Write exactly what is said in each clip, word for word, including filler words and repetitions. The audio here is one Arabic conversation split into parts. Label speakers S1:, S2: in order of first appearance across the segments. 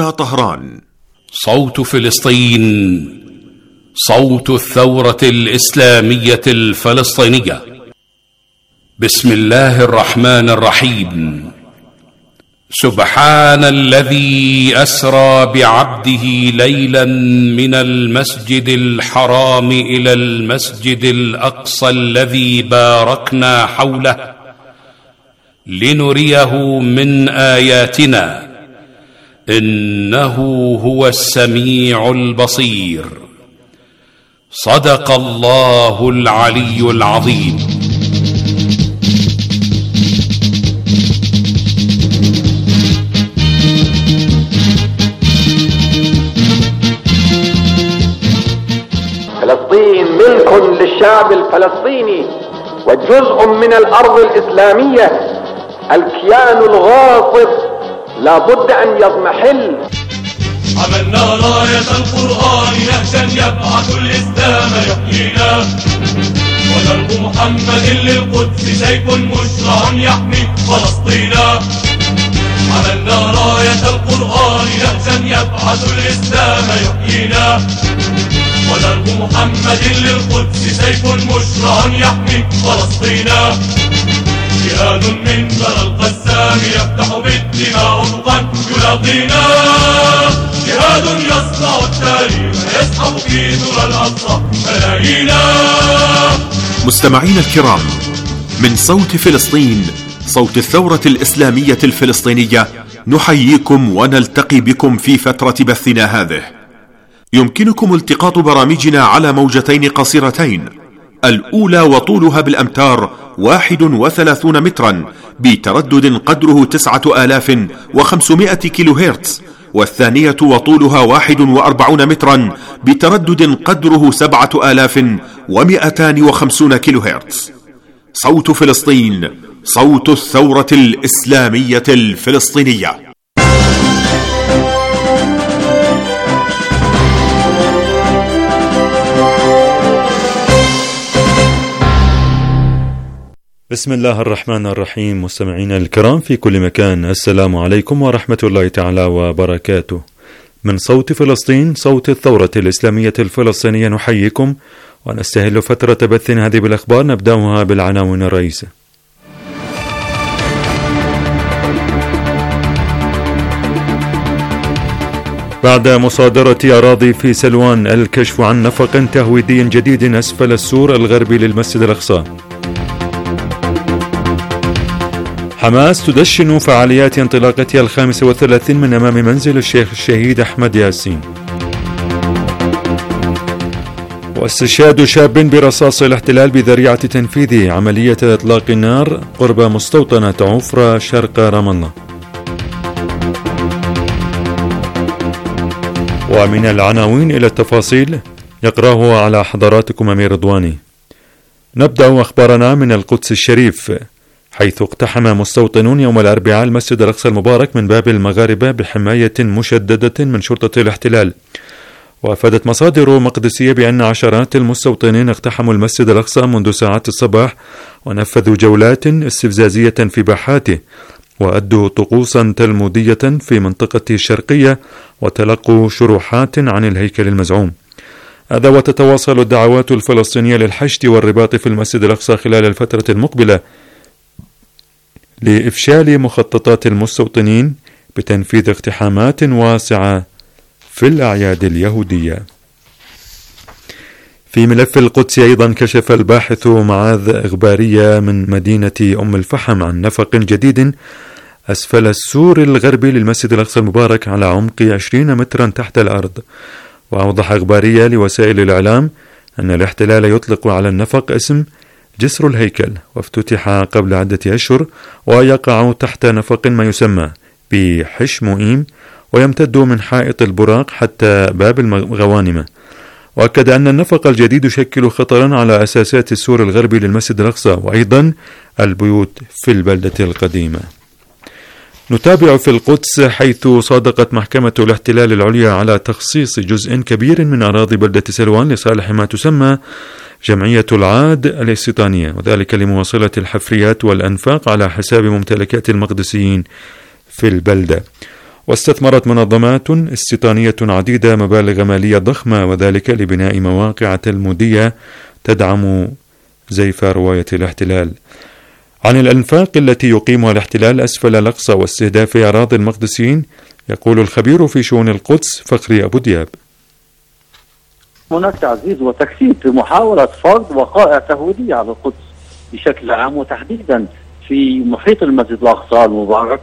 S1: هنا طهران.
S2: صوت فلسطين، صوت الثورة الإسلامية الفلسطينية. بسم الله الرحمن الرحيم. سبحان الذي أسرى بعبده ليلا من المسجد الحرام إلى المسجد الأقصى الذي باركنا حوله لنريه من آياتنا إنه هو السميع البصير. صدق الله العلي العظيم.
S3: فلسطين ملك للشعب الفلسطيني وجزء من الأرض الإسلامية. الكيان الغاصب لا بد أن يضمحل.
S4: عملنا راية القرآن نهجا يبعث الإسلام يحيينا، ودرب محمد للقدس سيف مشرع يحمي فلسطينا. عملنا راية القرآن نهجا يبعث الإسلام يحيينا، ودرب محمد للقدس سيف مشرع يحمي فلسطينا. جهاد من ثرى القسام يفتح بالدماء افقا يلاقينا، جهاد يصنع التاريخ يسحب في ثرى الاقصى ملايينا.
S1: مستمعين الكرام، من صوت فلسطين، صوت الثورة الإسلامية الفلسطينية، نحييكم ونلتقي بكم في فترة بثنا هذه. يمكنكم التقاط برامجنا على موجتين قصيرتين، الأولى وطولها بالأمتار واحد وثلاثون مترا بتردد قدره تسعة آلاف وخمسمائة كيلو هرتز، والثانية وطولها واحد وأربعون مترا بتردد قدره سبعة آلاف ومئتان وخمسون كيلو هرتز. صوت فلسطين، صوت الثورة الإسلامية الفلسطينية.
S5: بسم الله الرحمن الرحيم. مستمعينا الكرام في كل مكان، السلام عليكم ورحمة الله تعالى وبركاته. من صوت فلسطين، صوت الثورة الإسلامية الفلسطينية، نحييكم ونستهل فترة بث هذه بالأخبار. نبدأها بالعناوين الرئيسة. بعد مصادرة أراضي في سلوان، الكشف عن نفق تهويدي جديد أسفل السور الغربي للمسجد الأقصى. حماس تدشن فعاليات انطلاقتها الخامسة والثلاثين من أمام منزل الشيخ الشهيد أحمد ياسين. واستشهاد شاب برصاص الاحتلال بذريعة تنفيذ عملية إطلاق النار قرب مستوطنة عفرة شرق رام الله. ومن العناوين إلى التفاصيل يقرأه على حضراتكم أمير رضواني. نبدأ أخبارنا من القدس الشريف، حيث اقتحم مستوطنون يوم الأربعاء المسجد الأقصى المبارك من باب المغاربة بحماية مشددة من شرطة الاحتلال. وأفادت مصادر مقدسية بأن عشرات المستوطنين اقتحموا المسجد الأقصى منذ ساعات الصباح، ونفذوا جولات استفزازية في باحاته، وأدوا طقوسا تلمودية في منطقة الشرقية، وتلقوا شروحات عن الهيكل المزعوم. هذا وتتواصل الدعوات الفلسطينية للحشد والرباط في المسجد الأقصى خلال الفترة المقبلة لإفشال مخططات المستوطنين بتنفيذ اقتحامات واسعة في الأعياد اليهودية. في ملف القدس أيضا، كشف الباحث معاذ إغبارية من مدينة أم الفحم عن نفق جديد أسفل السور الغربي للمسجد الأقصى المبارك على عمق عشرين مترا تحت الأرض. وأوضح إغبارية لوسائل الإعلام أن الاحتلال يطلق على النفق اسم جسر الهيكل، وافتتح قبل عدة أشهر، ويقع تحت نفق ما يسمى بحشموئيم، ويمتد من حائط البراق حتى باب الغوانمة. وأكد أن النفق الجديد يشكل خطرا على أساسات السور الغربي للمسجد الأقصى، وأيضا البيوت في البلدة القديمة. نتابع في القدس، حيث صادقت محكمة الاحتلال العليا على تخصيص جزء كبير من أراضي بلدة سلوان لصالح ما تسمى جمعية العاد الاستيطانية، وذلك لمواصلة الحفريات والأنفاق على حساب ممتلكات المقدسيين في البلدة. واستثمرت منظمات استيطانية عديدة مبالغ مالية ضخمة، وذلك لبناء مواقع تلمودية تدعم زيف رواية الاحتلال. عن الأنفاق التي يقيمها الاحتلال أسفل الأقصى واستهداف أراضي المقدسيين يقول الخبير في شؤون القدس فخري أبو دياب:
S6: هناك تعزيز وتكثيف في محاولة فرض وقائع تهويدية على القدس بشكل عام، وتحديدا في محيط المسجد الأقصى المبارك.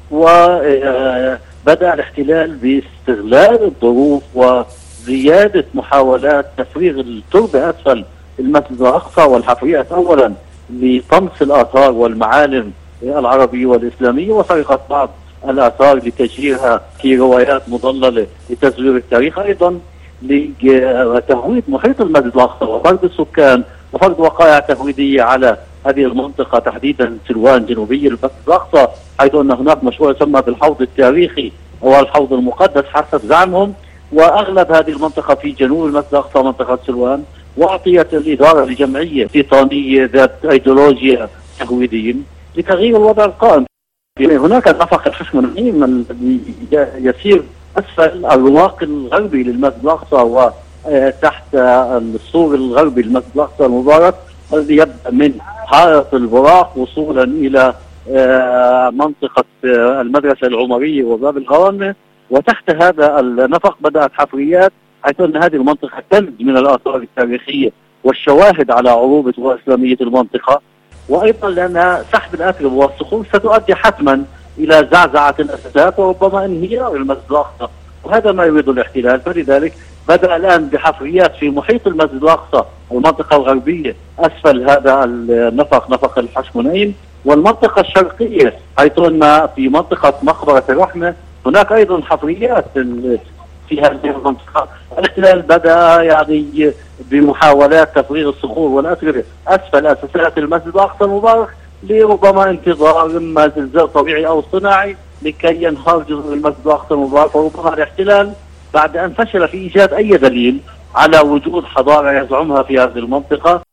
S6: وبدأ الاحتلال باستغلال الظروف وزيادة محاولات تفريغ التربة أسفل المسجد الأقصى والحفريات أولا لطمس الآثار والمعالم العربية والإسلامية، وسرقة بعض الآثار لتشجيرها في روايات مضللة لتزوير التاريخ، أيضا لتهويد محيط المسجد الأقصى وفرض السكان وفرض وقائع تهويدية على هذه المنطقة، تحديدا سلوان جنوبي المسجد الأقصى، حيث أن هناك مشروع يسمى بالحوض التاريخي أو الحوض المقدس حسب زعمهم. وأغلب هذه المنطقة في جنوب المسجد الأقصى منطقة سلوان، وأعطيت الإدارة لجمعية استيطانية ذات أيديولوجيا تهويدية لتغيير الوضع القائم. هناك النفق الحشمونايم الذي يسير أسفل الرواق الغربي للمسجد الأقصى وتحت السور الغربي للمسجد الأقصى المبارك، الذي يبدأ من حارة البراق وصولا إلى منطقة المدرسة العمرية وباب الغرامة. وتحت هذا النفق بدأت حفريات، حيث أن هذه المنطقة تمد من الآثار التاريخية والشواهد على عروبة وإسلامية المنطقة، وأيضا لأن سحب الأتربة والصخور ستؤدي حتما إلى زعزعة الأساسات وربما انهيار المسجد الأقصى، وهذا ما يريد الاحتلال. فلذلك بدأ الآن بحفريات في محيط المسجد الأقصى المنطقة الغربية أسفل هذا النفق نفق الحشمونايم، والمنطقة الشرقية حيث أن في منطقة مقبرة الرحمة هناك أيضا حفريات في هذه المنطقة. الاحتلال بدأ يعني بمحاولات تفريغ الصخور والأتربة أسفل أساسات المسجد الأقصى المبارك لربما انتظار إما زلزال طبيعي أو صناعي لكي ينهار جزء المسجد الأقصى المبارك. وربما الاحتلال بعد أن فشل في إيجاد أي دليل على وجود حضارة يزعمها في هذه المنطقة.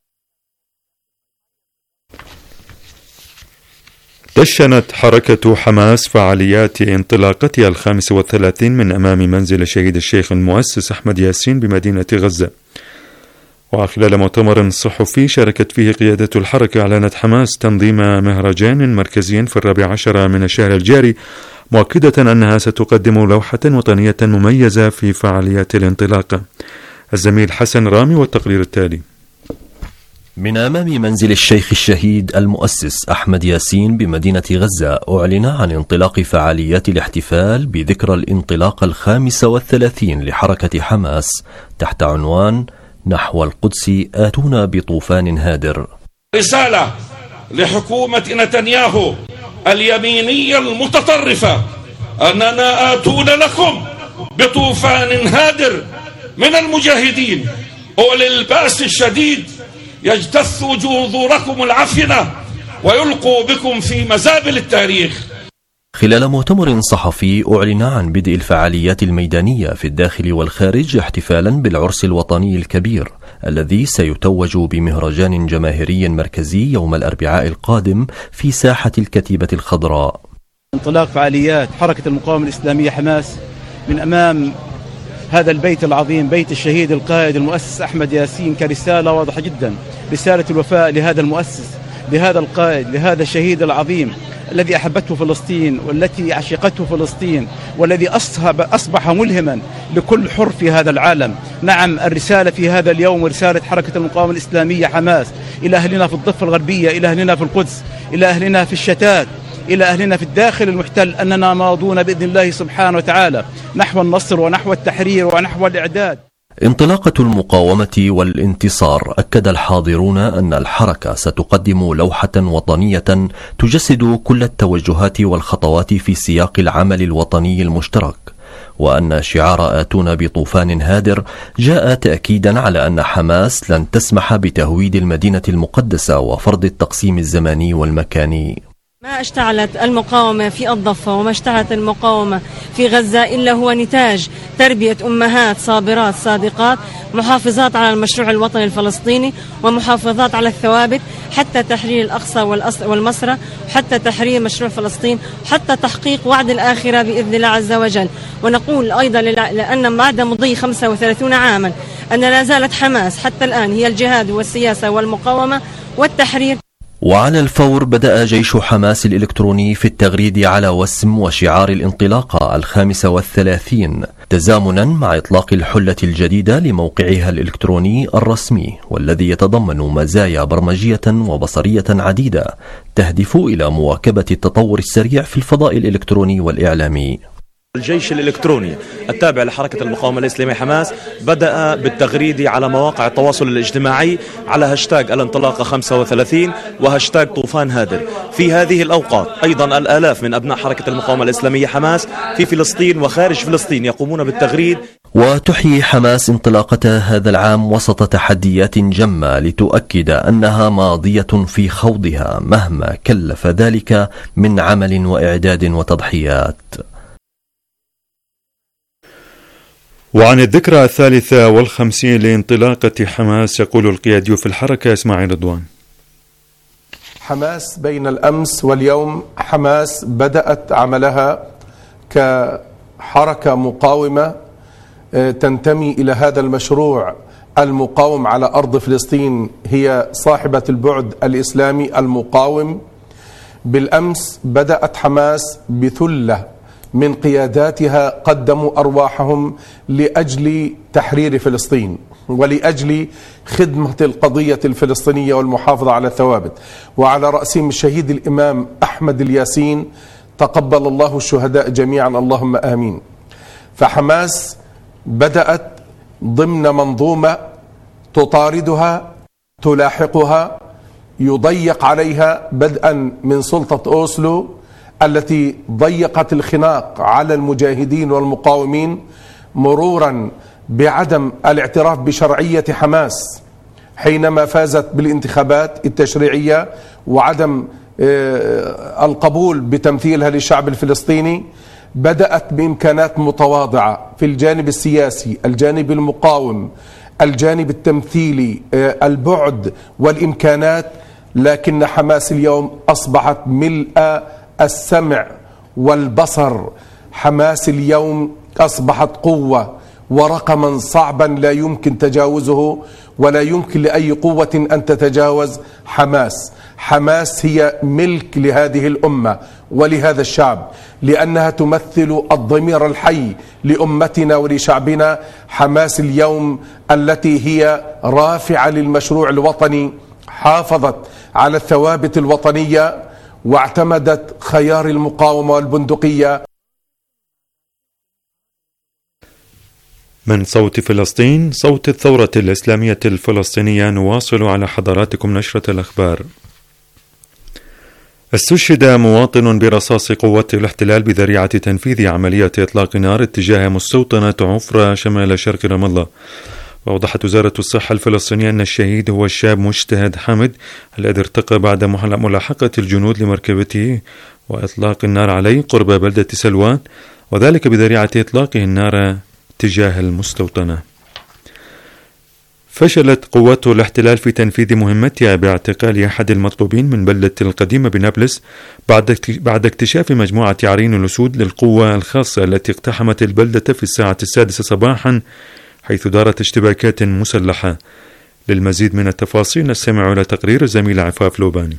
S5: دشنت حركة حماس فعاليات انطلاقتها الخامسة والثلاثين من أمام منزل الشهيد الشيخ المؤسس أحمد ياسين بمدينة غزة. وخلال مؤتمر صحفي شاركت فيه قيادة الحركة، أعلنت حماس تنظيم مهرجان مركزي في الرابع عشر من الشهر الجاري، مؤكدة أنها ستقدم لوحة وطنية مميزة في فعاليات الانطلاقة. الزميل حسن رامي والتقرير التالي.
S7: من أمام منزل الشيخ الشهيد المؤسس أحمد ياسين بمدينة غزة أعلن عن انطلاق فعاليات الاحتفال بذكرى الانطلاق الخامس والثلاثين لحركة حماس تحت عنوان نحو القدس آتونا بطوفان هادر.
S8: رسالة لحكومة نتنياهو اليمينية المتطرفة أننا آتون لكم بطوفان هادر من المجاهدين أولي البأس الشديد، يجتث جذوركم العفنة ويلقوا بكم في مزابل التاريخ.
S7: خلال مؤتمر صحفي أعلن عن بدء الفعاليات الميدانية في الداخل والخارج احتفالا بالعرس الوطني الكبير الذي سيتوج بمهرجان جماهيري مركزي يوم الأربعاء القادم في ساحة الكتيبة الخضراء.
S9: انطلاق فعاليات حركة المقاومة الإسلامية حماس من أمام هذا البيت العظيم، بيت الشهيد القائد المؤسس أحمد ياسين، كرسالة واضحة جدا، رسالة الوفاء لهذا المؤسس، لهذا القائد، لهذا الشهيد العظيم الذي أحبته فلسطين والتي عشقته فلسطين والذي أصبح ملهما لكل حر في هذا العالم. نعم، الرسالة في هذا اليوم رسالة حركة المقاومة الإسلامية حماس إلى أهلنا في الضفة الغربية، إلى أهلنا في القدس، إلى أهلنا في الشتات، إلى أهلنا في الداخل المحتل، أننا ماضون بإذن الله سبحانه وتعالى نحو النصر ونحو التحرير ونحو الإعداد.
S7: انطلاقة المقاومة والانتصار. أكد الحاضرون أن الحركة ستقدم لوحة وطنية تجسد كل التوجهات والخطوات في سياق العمل الوطني المشترك، وأن شعار آتون بطوفان هادر جاء تأكيدا على أن حماس لن تسمح بتهويد المدينة المقدسة وفرض التقسيم الزماني والمكاني.
S10: ما اشتعلت المقاومة في الضفة وما اشتعلت المقاومة في غزة إلا هو نتاج تربية أمهات صابرات صادقات محافظات على المشروع الوطني الفلسطيني ومحافظات على الثوابت حتى تحرير الأقصى والمسرى وحتى تحرير مشروع فلسطين حتى تحقيق وعد الآخرة بإذن الله عز وجل. ونقول أيضا لأن بعد مضي خمسة وثلاثين عاما أن لا زالت حماس حتى الآن هي الجهاد والسياسة والمقاومة والتحرير.
S7: وعلى الفور بدأ جيش حماس الإلكتروني في التغريد على وسم وشعار الانطلاقة الخامسة والثلاثين تزامنا مع إطلاق الحلة الجديدة لموقعها الإلكتروني الرسمي والذي يتضمن مزايا برمجية وبصرية عديدة تهدف إلى مواكبة التطور السريع في الفضاء الإلكتروني والإعلامي.
S11: الجيش الإلكتروني التابع لحركة المقاومة الإسلامية حماس بدأ بالتغريد على مواقع التواصل الاجتماعي على هاشتاج الانطلاقة خمسة وثلاثين وهاشتاج طوفان هادر. في هذه الأوقات أيضا الآلاف من أبناء حركة المقاومة الإسلامية حماس في فلسطين وخارج فلسطين يقومون بالتغريد.
S7: وتحيي حماس انطلاقة هذا العام وسط تحديات جمة لتؤكد أنها ماضية في خوضها مهما كلف ذلك من عمل وإعداد وتضحيات.
S5: وعن الذكرى الثالثة والخمسين لانطلاقة حماس يقول القيادي في الحركة إسماعيل رضوان:
S12: حماس بين الأمس واليوم حماس بدأت عملها كحركة مقاومة تنتمي إلى هذا المشروع المقاوم على أرض فلسطين، هي صاحبة البعد الإسلامي المقاوم. بالأمس بدأت حماس بثلة من قياداتها قدموا أرواحهم لأجل تحرير فلسطين ولأجل خدمة القضية الفلسطينية والمحافظة على الثوابت، وعلى رأسهم الشهيد الإمام أحمد الياسين تقبل الله الشهداء جميعا اللهم آمين. فحماس بدأت ضمن منظومة تطاردها تلاحقها يضيق عليها بدءا من سلطة أوسلو التي ضيقت الخناق على المجاهدين والمقاومين، مرورا بعدم الاعتراف بشرعية حماس حينما فازت بالانتخابات التشريعية وعدم القبول بتمثيلها للشعب الفلسطيني. بدأت بإمكانات متواضعة في الجانب السياسي، الجانب المقاوم، الجانب التمثيلي، البعد والإمكانات، لكن حماس اليوم أصبحت ملء السمع والبصر. حماس اليوم أصبحت قوة ورقما صعبا لا يمكن تجاوزه ولا يمكن لأي قوة أن تتجاوز حماس. حماس هي ملك لهذه الأمة ولهذا الشعب لأنها تمثل الضمير الحي لأمتنا ولشعبنا. حماس اليوم التي هي رافعة للمشروع الوطني حافظت على الثوابت الوطنية واعتمدت خيار المقاومة والبندقية.
S5: من صوت فلسطين، صوت الثورة الإسلامية الفلسطينية، نواصل على حضراتكم نشرة الأخبار. استشهد مواطن برصاص قوات الاحتلال بذريعة تنفيذ عملية إطلاق نار اتجاه مستوطنة عفرة شمال شرق رام الله. وأوضحت وزارة الصحة الفلسطينية أن الشهيد هو الشاب مجتهد حمد الذي ارتقى بعد ملاحقة الجنود لمركبته وإطلاق النار عليه قرب بلدة سلوان، وذلك بذريعة إطلاقه النار تجاه المستوطنة. فشلت قوات الاحتلال في تنفيذ مهمتها باعتقال أحد المطلوبين من بلدة القديمة بنابلس بعد اكتشاف مجموعة عرين الأسود للقوة الخاصة التي اقتحمت البلدة في الساعة السادسة صباحا، حيث دارت اشتباكات مسلحة. للمزيد من التفاصيل نستمع إلى تقرير الزميلة عفاف لوباني.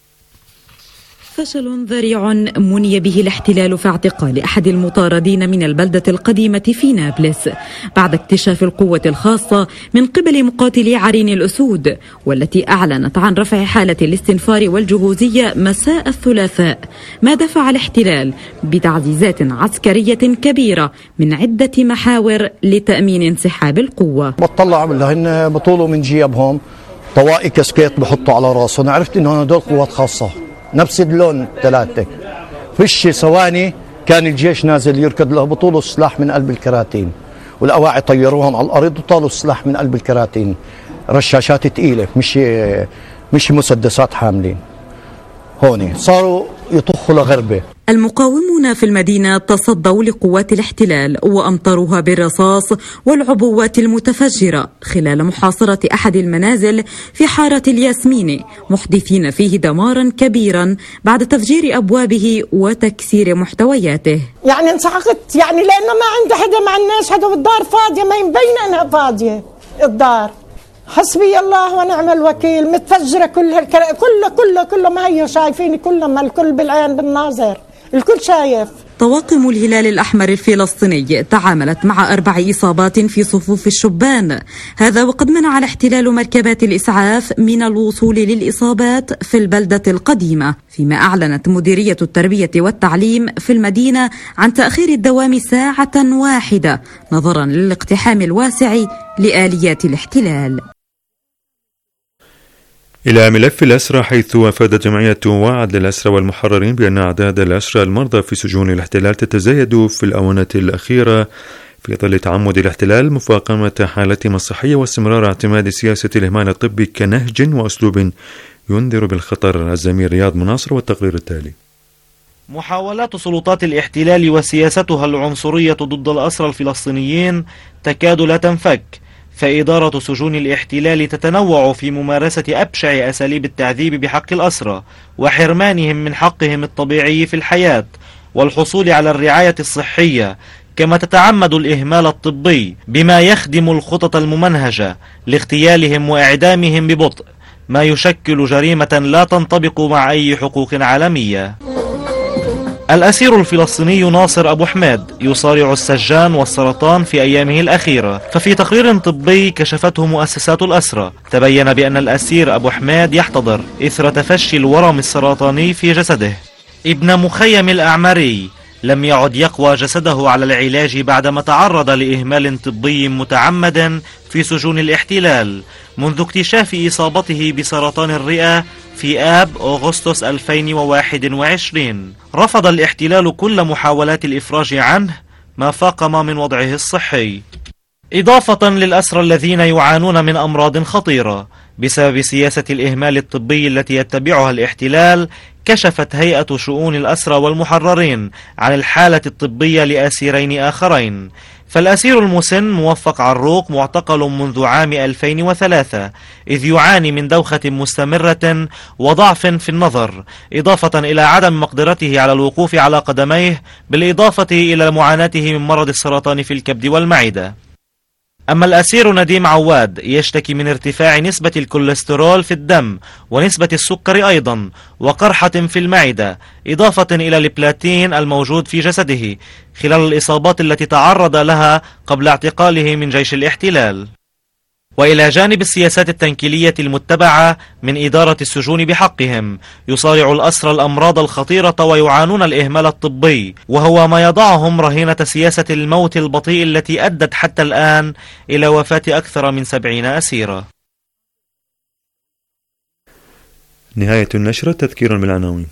S13: فشل ذريع مني به الاحتلال في اعتقال أحد المطاردين من البلدة القديمة في نابلس بعد اكتشاف القوة الخاصة من قبل مقاتلي عرين الأسود، والتي أعلنت عن رفع حالة الاستنفار والجهوزية مساء الثلاثاء، ما دفع الاحتلال بتعزيزات عسكرية كبيرة من عدة محاور لتأمين انسحاب القوة.
S14: بطلع لهن بطولوا من جيبهم طوائي كسكيت بحطوا على راسهم، عرفت إنه هدول قوات خاصة نفس اللون ثلاثة. فيش ثواني كان الجيش نازل يركض له، بطولوا السلاح من قلب الكراتين والأواعي طيروهم على الأرض وطالوا السلاح من قلب الكراتين، رشاشات ثقيلة مش مش مسدسات حاملين. هون صاروا يطخوا لغربة.
S13: المقاومون في المدينة تصدوا لقوات الاحتلال وأمطروها بالرصاص والعبوات المتفجرة خلال محاصرة أحد المنازل في حارة الياسمين، محدثين فيه دمارا كبيرا بعد تفجير أبوابه وتكسير محتوياته.
S15: يعني انسحقت يعني لأنه ما عنده حدا مع الناس، هذا الدار فاضية، ما يبين أنها فاضية الدار. حسبي الله ونعم الوكيل، متفجرة كل هالكلام كله كله كله، ما هي شايفيني كله، ما الكل بالعين بالناظر، الكل شايف.
S13: طواقم الهلال الأحمر الفلسطيني تعاملت مع أربع إصابات في صفوف الشبان، هذا وقد منع الاحتلال مركبات الإسعاف من الوصول للإصابات في البلدة القديمة، فيما أعلنت مديرية التربية والتعليم في المدينة عن تأخير الدوام ساعة واحدة نظرا للاقتحام الواسع لآليات الاحتلال.
S5: إلى ملف الأسرى، حيث أفادت جمعية وعد للأسرى والمحررين بأن أعداد الأسرى المرضى في سجون الاحتلال تتزايد في الآونة الأخيرة في ظل تعمد الاحتلال مفاقمة حالتهم الصحية واستمرار اعتماد سياسة الإهمال الطبي كنهج وأسلوب ينذر بالخطر. الزميل رياض مناصر والتقرير التالي.
S16: محاولات سلطات الاحتلال وسياستها العنصرية ضد الأسرى الفلسطينيين تكاد لا تنفك، فإدارة سجون الاحتلال تتنوع في ممارسة أبشع أساليب التعذيب بحق الأسرى وحرمانهم من حقهم الطبيعي في الحياة والحصول على الرعاية الصحية، كما تتعمد الإهمال الطبي بما يخدم الخطط الممنهجة لاغتيالهم وإعدامهم ببطء، ما يشكل جريمة لا تنطبق مع أي حقوق عالمية. الأسير الفلسطيني ناصر أبو حميد يصارع السجان والسرطان في أيامه الأخيرة، ففي تقرير طبي كشفته مؤسسات الأسرى تبين بأن الأسير أبو حميد يحتضر إثر تفشي الورم السرطاني في جسده. ابن مخيم الأعماري لم يعد يقوى جسده على العلاج بعدما تعرض لإهمال طبي متعمد في سجون الاحتلال منذ اكتشاف إصابته بسرطان الرئة في آب أغسطس ألفين وواحد وعشرين. رفض الاحتلال كل محاولات الإفراج عنه ما فاقم من وضعه الصحي، إضافة للأسرى الذين يعانون من أمراض خطيرة بسبب سياسة الإهمال الطبي التي يتبعها الاحتلال. كشفت هيئة شؤون الأسرى والمحررين عن الحالة الطبية لأسيرين آخرين، فالأسير المسن موفق عروق معتقل منذ عام ألفين وثلاثة إذ يعاني من دوخة مستمرة وضعف في النظر، إضافة إلى عدم مقدرته على الوقوف على قدميه، بالإضافة إلى معاناته من مرض السرطان في الكبد والمعدة. أما الأسير نديم عواد يشتكي من ارتفاع نسبة الكوليسترول في الدم ونسبة السكر أيضا وقرحة في المعدة، إضافة إلى البلاتين الموجود في جسده خلال الإصابات التي تعرض لها قبل اعتقاله من جيش الاحتلال. وإلى جانب السياسات التنكيلية المتبعة من إدارة السجون بحقهم، يصارع الأسرى الأمراض الخطيرة ويعانون الإهمال الطبي، وهو ما يضعهم رهينة سياسة الموت البطيء التي أدت حتى الآن إلى وفاة أكثر من سبعين أسيرا.
S5: نهاية النشرة، تذكير بالعناوين.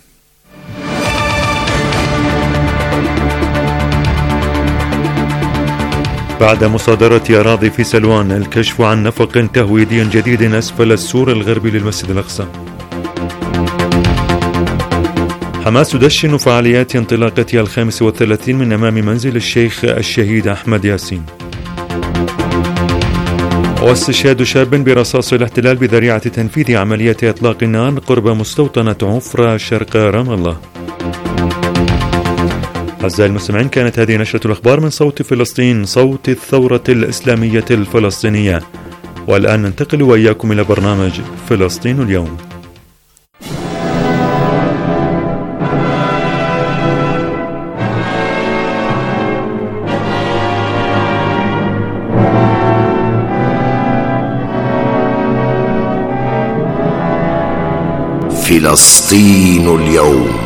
S5: بعد مصادرة أراضي في سلوان، الكشف عن نفق تهويدي جديد أسفل السور الغربي للمسجد الأقصى. حماس تدشن فعاليات انطلاقتها الخامس والثلاثين من أمام منزل الشيخ الشهيد أحمد ياسين. واستشهاد شاب برصاص الاحتلال بذريعة تنفيذ عملية إطلاق النار قرب مستوطنة عفرة شرق رام الله. أعزائي المستمعين، كانت هذه نشرة الأخبار من صوت فلسطين، صوت الثورة الإسلامية الفلسطينية. والآن ننتقل وإياكم إلى برنامج فلسطين اليوم.
S17: فلسطين اليوم.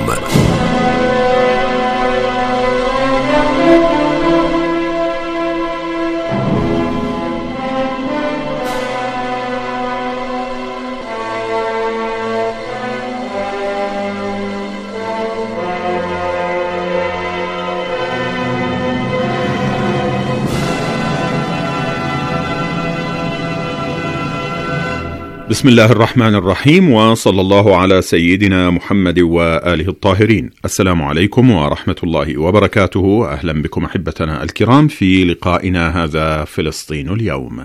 S1: بسم الله الرحمن الرحيم، وصلى الله على سيدنا محمد وآله الطاهرين. السلام عليكم ورحمة الله وبركاته. أهلا بكم أحبتنا الكرام في لقائنا هذا فلسطين اليوم.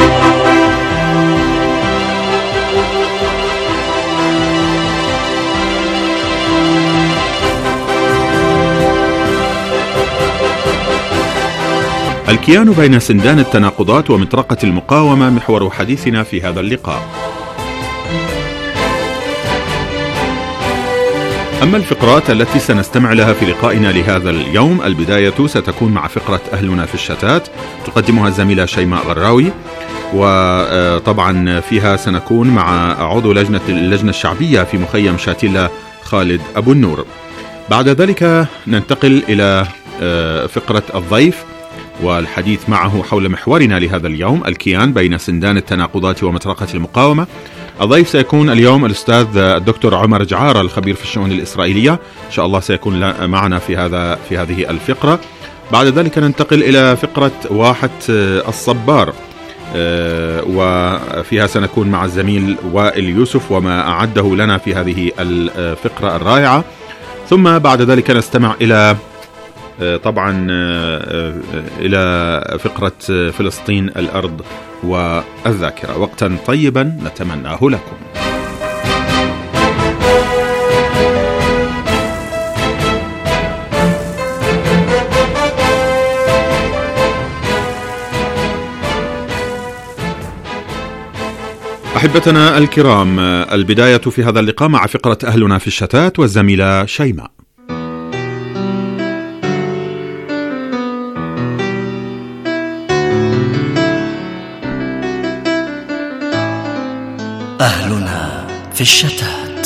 S1: الكيان بين سندان التناقضات ومطرقة المقاومة محور حديثنا في هذا اللقاء. أما الفقرات التي سنستمع لها في لقائنا لهذا اليوم، البداية ستكون مع فقرة أهلنا في الشتات تقدمها الزميلة شيماء غراوي، وطبعا فيها سنكون مع عضو لجنة اللجنة الشعبية في مخيم شاتيلا خالد أبو النور. بعد ذلك ننتقل إلى فقرة الضيف والحديث معه حول محورنا لهذا اليوم، الكيان بين سندان التناقضات ومطرقة المقاومة. الضيف سيكون اليوم الأستاذ الدكتور عمر جعارة الخبير في الشؤون الإسرائيلية، إن شاء الله سيكون معنا في هذا في هذه الفقرة. بعد ذلك ننتقل إلى فقرة واحة الصبار، وفيها سنكون مع الزميل وائل يوسف وما أعده لنا في هذه الفقرة الرائعة. ثم بعد ذلك نستمع إلى طبعا إلى فقرة فلسطين الأرض والذاكرة. وقتا طيبا نتمناه لكم. أحبتنا الكرام، البداية في هذا اللقاء مع فقرة أهلنا في الشتات والزميلة شيماء.
S18: أهلنا في الشتات.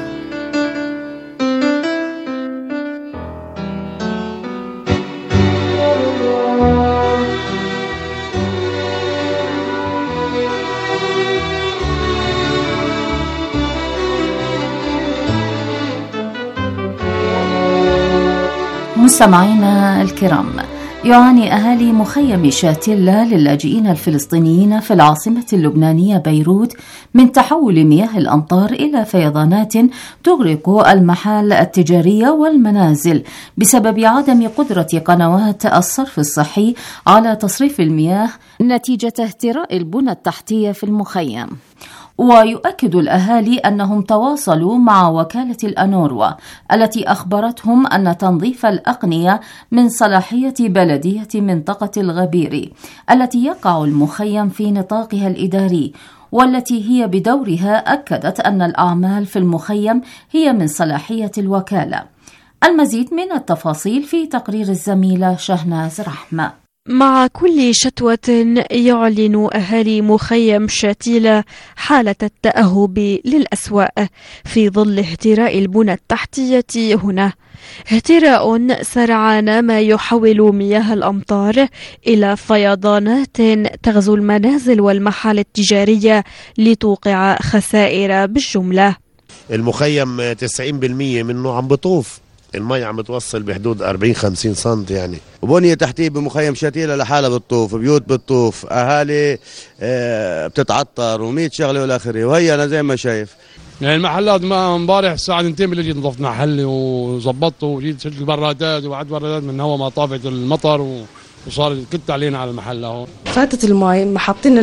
S19: مستمعينا الكرام، يعاني أهالي مخيم شاتيلا للاجئين الفلسطينيين في العاصمة اللبنانية بيروت من تحول مياه الأمطار إلى فيضانات تغرق المحال التجارية والمنازل بسبب عدم قدرة قنوات الصرف الصحي على تصريف المياه نتيجة اهتراء البنى التحتية في المخيم. ويؤكد الأهالي أنهم تواصلوا مع وكالة الأنوروا التي أخبرتهم أن تنظيف الأقنية من صلاحية بلدية منطقة الغبيري التي يقع المخيم في نطاقها الإداري، والتي هي بدورها أكدت أن الأعمال في المخيم هي من صلاحية الوكالة. المزيد من التفاصيل في تقرير الزميلة شهناز رحمة.
S20: مع كل شتوة يعلن أهالي مخيم شاتيلا حالة التأهب للأسواء في ظل اهتراء البنى التحتية هنا، اهتراء سرعان ما يحول مياه الأمطار إلى فيضانات تغزو المنازل والمحال التجارية لتوقع خسائر بالجملة.
S21: المخيم تسعين بالمئة منه عم بطوف، المي عم بتوصل بحدود أربعين خمسين سنت يعني، وبنية تحتيه بمخيم شاتيلا لحالها بتطوف، بيوت بتطوف، أهالي اه بتتعطر ومية شغلة والآخرة. وهي أنا زي ما شايف
S22: يعني المحلات ما امبارح الساعة اثنتين بالليل جيت نظفت محلي وظبطته وجيت شلت البرادات وبعد برادات من هوا ما طافت المطر وصار كت علينا على المحل هون.
S23: فاتت المي، ما حاطين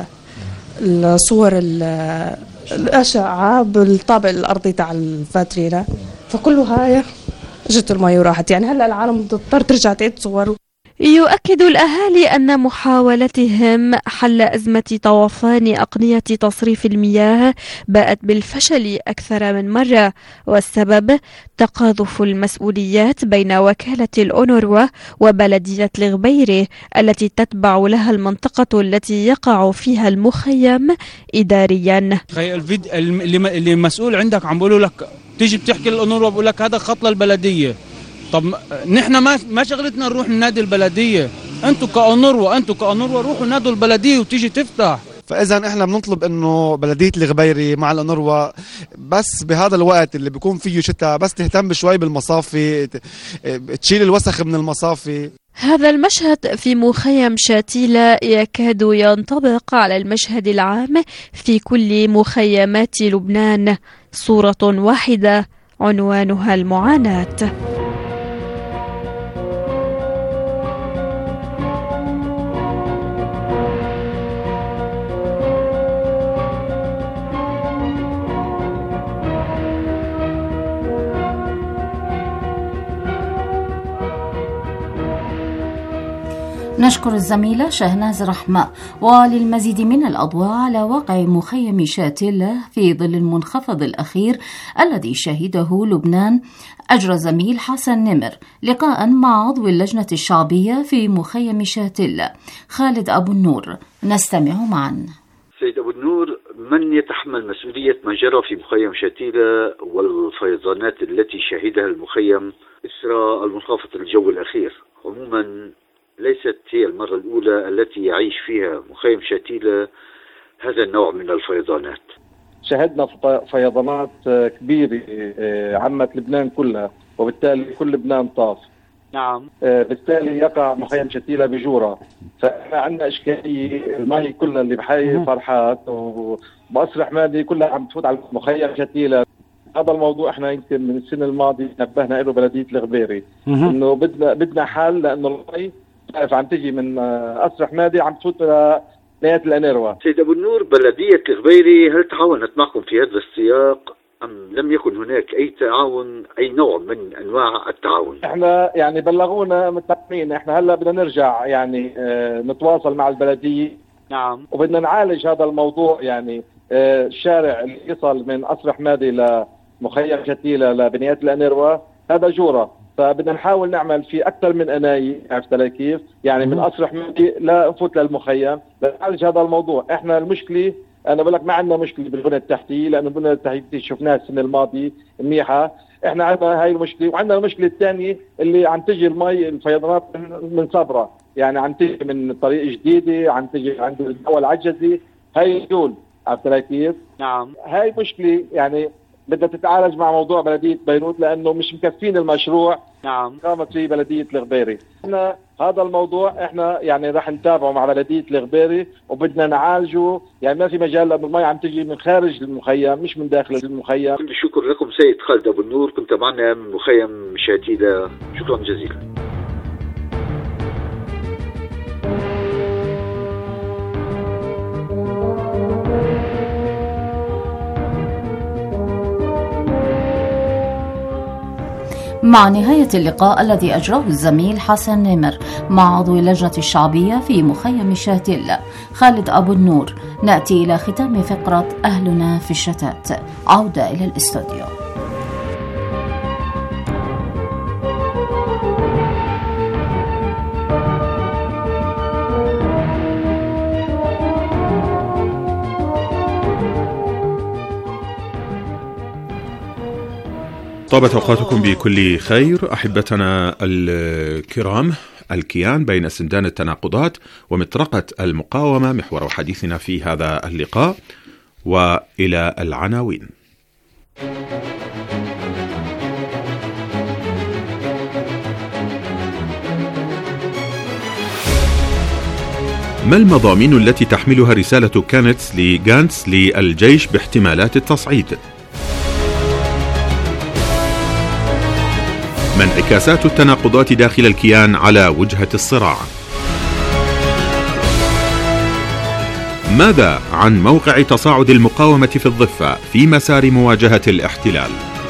S23: الصور الأشعة بالطابق الأرضي تاع الفاترينا، فكله هاي جت المي وراحت. يعني هلا العالم بتضطر ترجع تعيد صور.
S20: يؤكد الأهالي أن محاولتهم حل أزمة طوفان أقنية تصريف المياه باءت بالفشل أكثر من مرة، والسبب تقاذف المسؤوليات بين وكالة الأونروا وبلدية الغبيري التي تتبع لها المنطقة التي يقع فيها المخيم إداريا.
S24: اللي مسؤول عندك عم بقولوا لك تيجي بتحكي الأونروا بقول لك هذا خط للبلدية. طب نحن ما ما شغلتنا نروح ننادي البلديه، انتم كأونروا انتم كأونروا روحوا نادوا البلديه وتيجي تفتح.
S25: فاذا احنا بنطلب انه بلديه الغبيري مع الأونروا بس بهذا الوقت اللي بيكون فيه شتاء بس تهتم شوي بالمصافي، تشيل الوسخ من المصافي.
S20: هذا المشهد في مخيم شاتيلا يكاد ينطبق على المشهد العام في كل مخيمات لبنان، صورة واحدة عنوانها المعاناة.
S19: نشكر الزميلة شهناز رحمة. وللمزيد من الأضواء على واقع مخيم شاتيلا في ظل المنخفض الأخير الذي شهده لبنان، أجرى زميل حسن نمر لقاء مع عضو اللجنة الشعبية في مخيم شاتيلا خالد أبو النور، نستمع معا.
S2: سيد أبو النور، من يتحمل مسؤولية ما جرى في مخيم شاتيلا والفيضانات التي شهدها المخيم إثر المنخفض الجوي الأخير؟ عموما ليست هي المرة الأولى التي يعيش فيها مخيم شاتيلا هذا النوع من الفيضانات.
S3: شهدنا فيضانات كبيرة عمت لبنان كلها، وبالتالي كل لبنان طاف.
S2: نعم.
S3: بالتالي يقع مخيم شاتيلا بجورة، فإحنا عندنا إشكالية، المي كلها اللي بحي فرحات وبقصر حمادي كلها عم تفوت على مخيم شاتيلا. هذا الموضوع احنا يمكن من السنة الماضية نبهنا له بلدية الغبيري انه بدنا بدنا حل، لانه المي عم تجي من قصر حمادي عم تفوت لنهاية الأنيروا.
S2: سيد أبو النور، بلدية الغبيري هل تعاونت معكم في هذا السياق أم لم يكن هناك أي تعاون، أي نوع من أنواع التعاون؟
S3: احنا يعني بلغونا متفقين، احنا هلا بدنا نرجع يعني اه نتواصل مع البلدية.
S2: نعم.
S3: وبدنا نعالج هذا الموضوع، يعني اه الشارع اللي يصل من قصر حمادي لمخيم شاتيلا لبنيات الأنيروا هذا جورة، فبدنا نحاول نعمل في اكثر من اناي، عرفت علي كيف؟ يعني من قصر حمادي لا نفوت للمخيم لنعالج هذا الموضوع. احنا المشكله، انا بقول لك ما عندنا مشكله بالبنى التحتيه، لانه البنى التحتيه شفناها السنه الماضيه منيحه. احنا عندنا هاي المشكله، وعندنا المشكله الثانيه اللي عم تجي المي الفيضانات من صبرا، يعني عم تجي من طريق جديده، عم تجي عند الدول العجزي، هاي دول، عرفت علي كيف؟
S2: نعم.
S3: هاي مشكله يعني بدها تتعالج مع موضوع بلدية بيروت، لأنه مش مكفين المشروع.
S2: نعم.
S3: قامت فيه بلدية الغبيري. احنا هذا الموضوع احنا يعني راح نتابعه مع بلدية الغبيري وبدنا نعالجه، يعني ما في مجال، لأنه المي عم تجي من خارج المخيم مش من داخل المخيم.
S2: كل الشكر لكم سيد خالد أبو النور، كنت معنا من مخيم شاتيلا، شكرا جزيلا.
S19: مع نهاية اللقاء الذي أجراه الزميل حسن نمر مع عضو اللجنة الشعبية في مخيم شاتيلا خالد أبو النور، نأتي إلى ختام فقرة أهلنا في الشتات. عودة إلى الاستوديو.
S1: طابت أوقاتكم بكل خير أحبتنا الكرام. الكيان بين سندان التناقضات ومطرقة المقاومة محور حديثنا في هذا اللقاء، وإلى العناوين. ما المضامين التي تحملها رسالة كانتس لغانتس للجيش باحتمالات التصعيد؟ ما انعكاسات التناقضات داخل الكيان على وجهة الصراع؟ ماذا عن موقع تصاعد المقاومة في الضفة في مسار مواجهة الاحتلال؟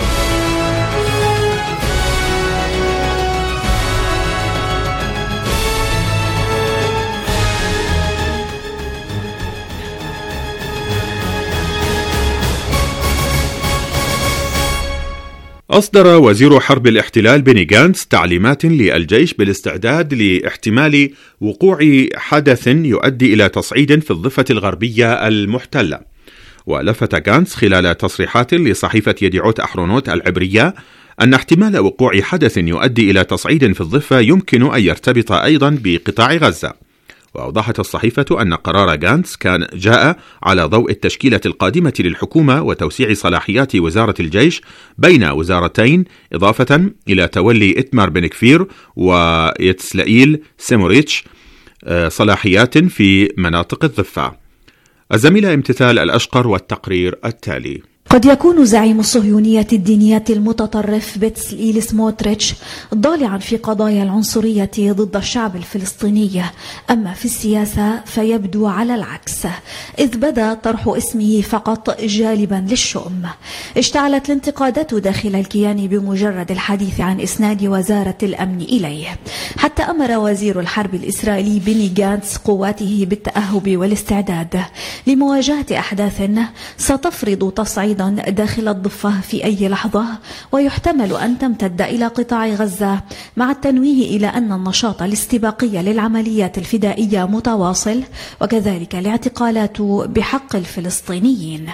S1: أصدر وزير حرب الاحتلال بني غانتس تعليمات للجيش بالاستعداد لاحتمال وقوع حدث يؤدي إلى تصعيد في الضفة الغربية المحتلة. ولفت غانتس خلال تصريحات لصحيفة يديعوت أحرونوت العبرية أن احتمال وقوع حدث يؤدي إلى تصعيد في الضفة يمكن أن يرتبط أيضا بقطاع غزة. وأوضحت الصحيفة أن قرار غانتس كان جاء على ضوء التشكيلة القادمة للحكومة وتوسيع صلاحيات وزارة الجيش بين وزارتين، إضافة إلى تولي إتمار بن كفير ويتسلائيل سيموريتش صلاحيات في مناطق الضفة. الزميلة امتثال الأشقر والتقرير التالي.
S4: قد يكون زعيم الصهيونية الدينية المتطرف بتسليل سموتريتش ضالعا في قضايا العنصرية ضد الشعب الفلسطيني، أما في السياسة فيبدو على العكس، إذ بدا طرح اسمه فقط جالبا للشؤم. اشتعلت الانتقادات داخل الكيان بمجرد الحديث عن إسناد وزارة الأمن إليه، حتى أمر وزير الحرب الإسرائيلي بني غانتس قواته بالتأهب والاستعداد لمواجهة أحداث ستفرض تصعيدا داخل الضفة في أي لحظة، ويحتمل أن تمتد إلى قطاع غزة، مع التنويه إلى أن النشاط الاستباقي للعمليات الفدائية متواصل، وكذلك الاعتقالات بحق الفلسطينيين.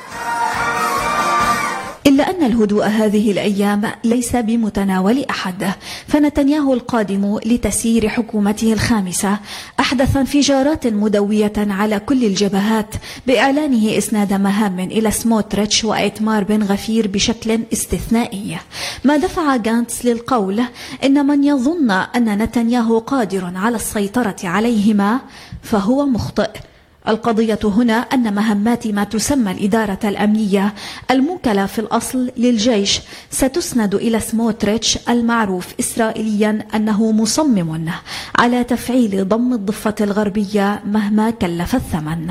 S4: إلا أن الهدوء هذه الأيام ليس بمتناول أحد، فنتنياهو القادم لتسيير حكومته الخامسة أحدث انفجارات مدوية على كل الجبهات بإعلانه إسناد مهام إلى سموتريتش وإتمار بن غفير بشكل استثنائي، ما دفع غانتس للقول إن من يظن أن نتنياهو قادر على السيطرة عليهما فهو مخطئ. القضية هنا أن مهمات ما تسمى الإدارة الأمنية الموكلة في الأصل للجيش ستسند إلى سموتريتش، المعروف إسرائيليا أنه مصمم على تفعيل ضم الضفة الغربية مهما كلف الثمن.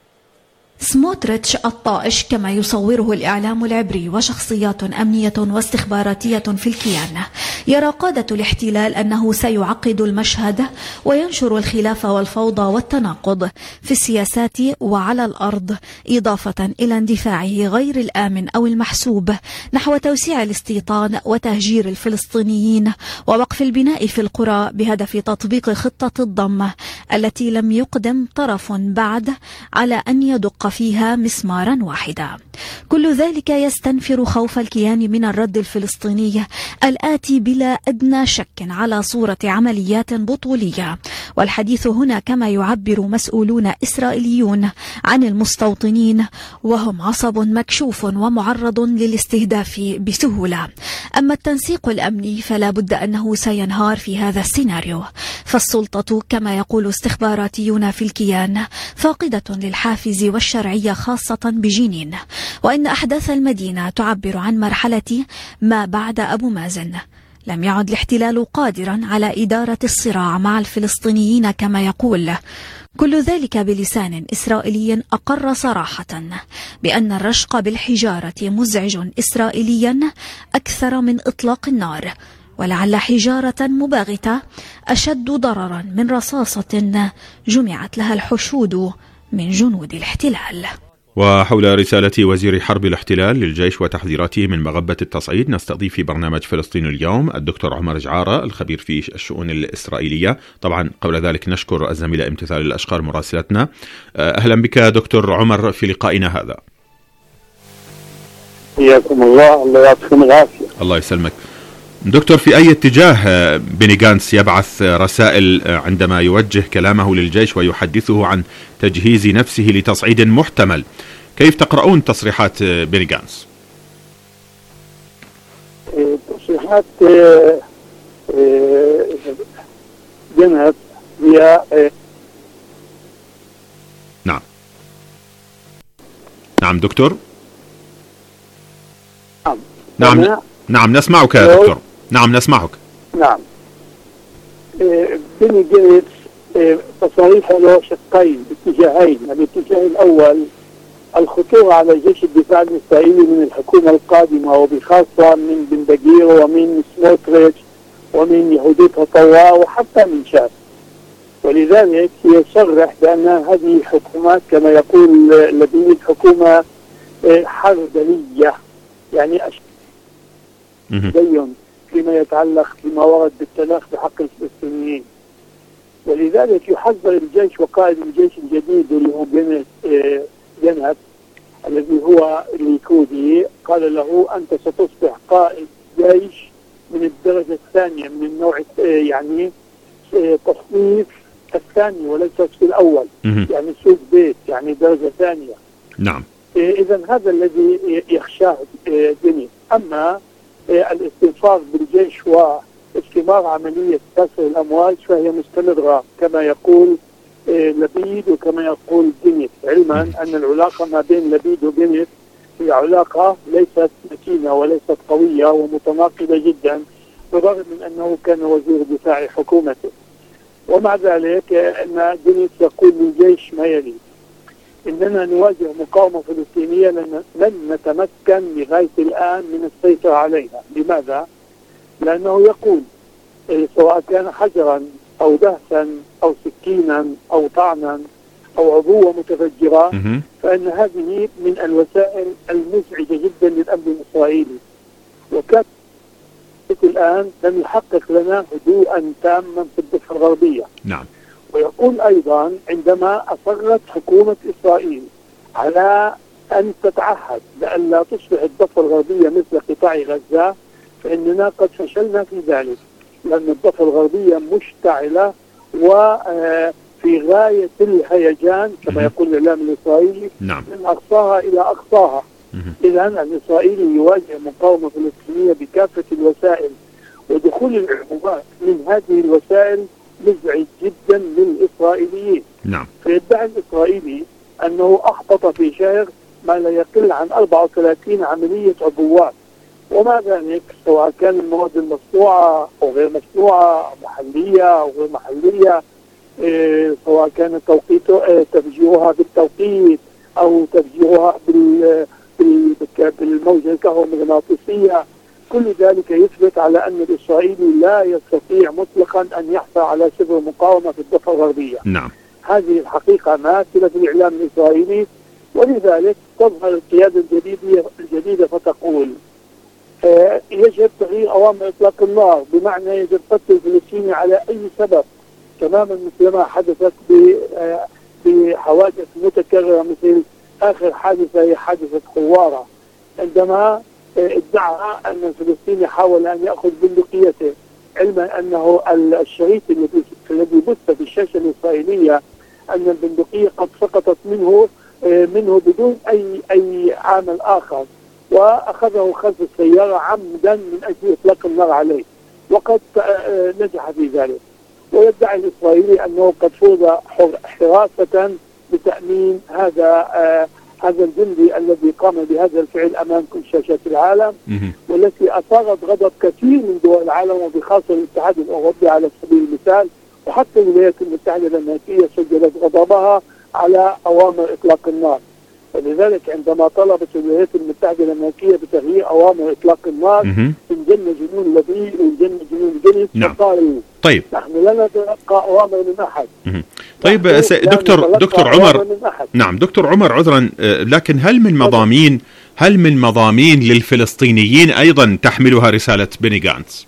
S4: سموتريتش الطائش كما يصوره الإعلام العبري وشخصيات أمنية واستخباراتية في الكيان، يرى قادة الاحتلال أنه سيعقد المشهد وينشر الخلاف والفوضى والتناقض في السياسات وعلى الأرض، إضافة إلى اندفاعه غير الآمن أو المحسوب نحو توسيع الاستيطان وتهجير الفلسطينيين ووقف البناء في القرى بهدف تطبيق خطة الضم التي لم يقدم طرف بعد على أن يدق فيها مسمارا واحدا. كل ذلك يستنفر خوف الكيان من الرد الفلسطيني الآتي بلا أدنى شك على صورة عمليات بطولية، والحديث هنا كما يعبر مسؤولون إسرائيليون عن المستوطنين وهم عصب مكشوف ومعرض للاستهداف بسهولة. أما التنسيق الأمني فلا بد أنه سينهار في هذا السيناريو، فالسلطة كما يقول استخباراتيون في الكيان فاقدة للحافز والشرعية خاصة بجنين، وإن أحداث المدينة تعبر عن مرحلة ما بعد أبو مازن. لم يعد الاحتلال قادرا على إدارة الصراع مع الفلسطينيين كما يقول، كل ذلك بلسان إسرائيلي أقر صراحة بأن الرشق بالحجارة مزعج إسرائيليا أكثر من إطلاق النار، ولعل حجارة مباغتة أشد ضررا من رصاصة جمعت لها الحشود من جنود الاحتلال.
S1: وحول رسالة وزير حرب الاحتلال للجيش وتحذيراته من مغبة التصعيد نستضيف في برنامج فلسطين اليوم الدكتور عمر جعارة الخبير في الشؤون الإسرائيلية. طبعا قبل ذلك نشكر الزميلة امتثال الأشقر مراسلتنا. أهلا بك دكتور عمر في لقائنا هذا.
S6: حياكم الله، الله يعطيكم العافية.
S1: الله يسلمك دكتور. في أي اتجاه بني غانتس يبعث رسائل عندما يوجه كلامه للجيش ويحدثه عن تجهيز نفسه لتصعيد محتمل؟ كيف تقرؤون تصريحات بني غانتس؟
S6: تصريحات جنت هي
S1: نعم نعم دكتور
S6: نعم
S1: نعم نعم نسمعك يا دكتور. نعم نسمعك.
S6: نعم بني غانتس تصاريحه له شقين باتجاهين. الاتجاه الأول الخطورة على جيش الدفاع الإسرائيلي من الحكومة القادمة، وبخاصة من بن دقير ومن سموتريتش ومن يهودية الطواء وحتى من شاس، ولذلك يصرح بأن هذه حكومات كما يقول لديه الحكومة حردلية، يعني تدين فيما يتعلق بما ورد بالتلاخ بحق الفلسطينيين. ولذلك يحذر الجيش وقائد الجيش الجديد اللي هو جنت الذي هو الليكودي، قال له أنت ستصبح قائد جيش من الدرجة الثانية من النوع، يعني تصنيف الثاني وليست في الأول.
S1: مه.
S6: يعني سوق بيت، يعني درجة ثانية.
S1: نعم.
S6: إذا هذا الذي يخشاه دينيس. أما الاستنفار بالجيش واستمرار عملية كسر الأموال فهي مستمرة كما يقول لبيد وكما يقول دينيس، علما أن العلاقة ما بين لبيد ودينيس هي علاقة ليست متينة وليست قوية ومتناقضة جدا، بالرغم من أنه كان وزير دفاع حكومته. ومع ذلك أن دينيس يقول للجيش ما يلي: إننا نواجه مقاومة فلسطينية لن نتمكن لغاية الآن من السيطرة عليها. لماذا؟ لأنه يقول سواء كان حجرا أو دهسا أو سكينا أو طعنا أو عبوة متفجرة فإن هذه من الوسائل المزعجة جدا للأمن الإسرائيلي، وكانت الآن لم يحقق لنا هدوءا تاما في الضفة الغربية.
S1: نعم.
S6: ويقول أيضا عندما أصرت حكومة إسرائيل على أن تتعهد بأن لا تصبح الضفة الغربية مثل قطاع غزة فإننا قد فشلنا في ذلك، لأن الضفة الغربية مشتعلة وفي غاية الهيجان كما يقول الإعلام الإسرائيلي.
S1: نعم.
S6: من أقصاها إلى أقصاها. إذا الإسرائيلي يواجه مقاومة فلسطينية بكافة الوسائل، ودخول العقوبات من هذه الوسائل مزعج جدا للإسرائيليين.
S1: نعم.
S6: فيدعي الإسرائيلي أنه أحبط في شهر ما لا يقل عن أربعة وثلاثين عملية عبوات، وما ذلك سواء كان المواد المصنوعة أو غير مصنوعة، محلية أو غير محلية، إيه سواء كان توقيت إيه تفجيرها بالتوقيت أو تفجيرها بال بالموجة الكهرومغناطيسية. كل ذلك يثبت على أن الإسرائيلي لا يستطيع مطلقا أن يحصل على شبه مقاومة في الضفة الغربية.
S1: نعم.
S6: هذه الحقيقة ماثلة في الإعلام الإسرائيلي، ولذلك تظهر القيادة الجديدة الجديدة فتقول آه يجب تغيير أوامر إطلاق النار، بمعنى يجب قتل الفلسطيني على أي سبب، تماما مثل ما حدثت آه بحوادث متكررة مثل آخر حادثة هي حادثة خوارة، عندما ادعى أن الفلسطيني حاول أن يأخذ بندقيته، علما أنه الشريط الذي الذي بث في الشاشة الإسرائيلية أن البندقية قد سقطت منه منه بدون أي أي عامل آخر، وأخذه خلف السيارة عمدا من أجل إطلاق النار عليه، وقد نجح في ذلك. ويدعي الإسرائيلي أنه قد فرض حراسة بتأمين هذا آه هذا الجندي الذي قام بهذا الفعل أمام كل شاشات العالم، والتي أثارت غضب كثير من دول العالم وبخاصة الاتحاد الأوروبي على سبيل المثال، وحتى الولايات المتحدة الأمريكية سجلت غضبها على أوامر إطلاق النار. ولذلك عندما طلبت الولايات المتحدة الأمريكية بتغيير أوامر إطلاق النار انجن جنون لبيد وانجن جنون جنس.
S1: نعم.
S6: فقالوا
S1: طيب
S6: نحن لا نتلقى أوامر من أحد.
S1: طيب دكتور دكتور عمر، نعم دكتور عمر عذرا، لكن هل من مضامين هل من مضامين للفلسطينيين أيضا تحملها رسالة بني غانتس؟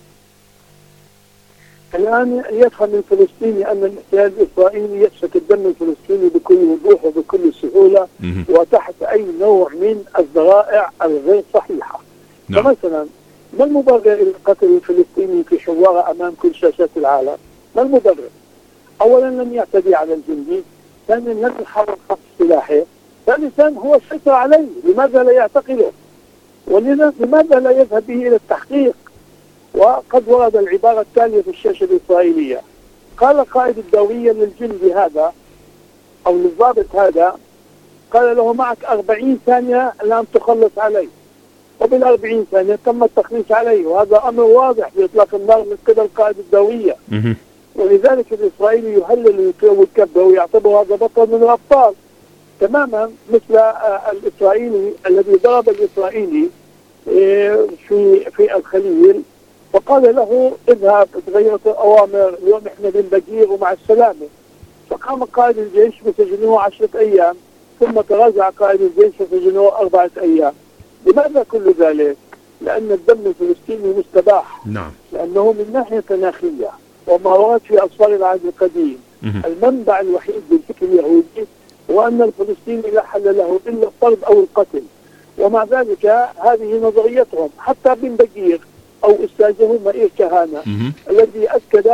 S6: الآن يفهم الفلسطيني أن الاحتلال الإسرائيلي يسفك الدم الفلسطيني بكل وضوح وبكل سهولة وتحت أي نوع من الذرائع الغير صحيحة. نعم. فمثلا ما المبرر لقتل الفلسطيني في حوارة أمام كل شاشات العالم؟ ما المبرر؟ أولا لم يعتدي على الجندي، ثانيا لم يحاول خطف سلاحه، ثالثا هو السيطرة عليه، لماذا لا يعتقله؟ ولذا لماذا لا يذهب به إلى التحقيق؟ وقد ورد العبارة التالية في الشاشة الإسرائيلية: قال قائد الدورية للجندي هذا أو للضابط هذا، قال له معك أربعين ثانية لأن تخلص عليه، وبالأربعين ثانية تم التخليص عليه، وهذا أمر واضح بإطلاق النار من قبل قائد الدورية. ولذلك الإسرائيلي يهلل ويكبر ويعتبر هذا بطل من الأبطال، تماما مثل الإسرائيلي الذي ضرب الإسرائيلي في في الخليل وقال له اذهب تغيرت الأوامر، اليوم احنا بنبقير ومع السلامة. فقام قائد الجيش بسجنه عشرة أيام، ثم تراجع قائد الجيش وسجنه أربعة أيام. لماذا كل ذلك؟ لأن الدم الفلسطيني مستباح.
S1: نعم.
S6: لأنه من ناحية تناخية وما ورد في أسفار العهد القديم المنبع الوحيد للفكر اليهودي هو أن الفلسطيني لا حل له إلا الطرد أو القتل. ومع ذلك هذه نظريتهم. حتى بن بكير أو أستاذه مائير كهانة الذي أكد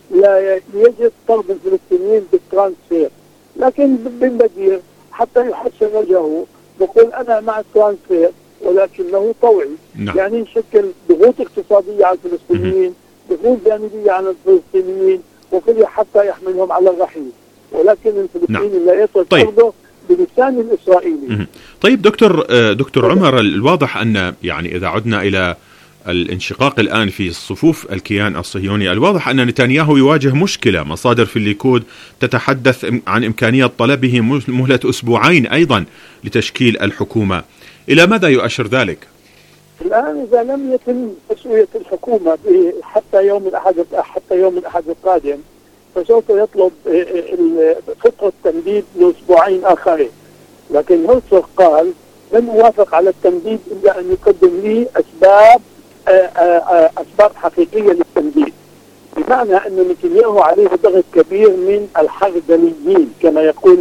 S6: لا يجب طرد الفلسطينيين بالترانسفير، لكن بن بدير حتى يحسن وجهه بقول أنا مع الترانسفير ولكنه طوعي. نعم. يعني يشكل ضغوط اقتصادية على الفلسطينيين، ضغوط جانبية على الفلسطينيين، وكل حتى يحملهم على الرحيل، ولكن الفلسطيني نعم. لا يطلق طيب. طرده بلسان الإسرائيلي.
S1: طيب دكتور دكتور طيب. عمر، الواضح أن يعني إذا عدنا إلى الانشقاق الآن في صفوف الكيان الصهيوني، الواضح أن نتنياهو يواجه مشكلة. مصادر في الليكود تتحدث عن إمكانية طلبه مهلة أسبوعين أيضا لتشكيل الحكومة. إلى ماذا يؤشر ذلك؟
S6: الآن إذا لم يتم تسوية الحكومة حتى يوم الأحد حتى يوم الأحد القادم، فسوف يطلب فترة تمديد لأسبوعين آخرين. لكن هرتزوغ قال لن يوافق على التمديد إلا أن يقدم لي أسباب أسباب حقيقية للتمديد، بمعنى أن نتنياهو عليه ضغط كبير من الحربليين كما يقول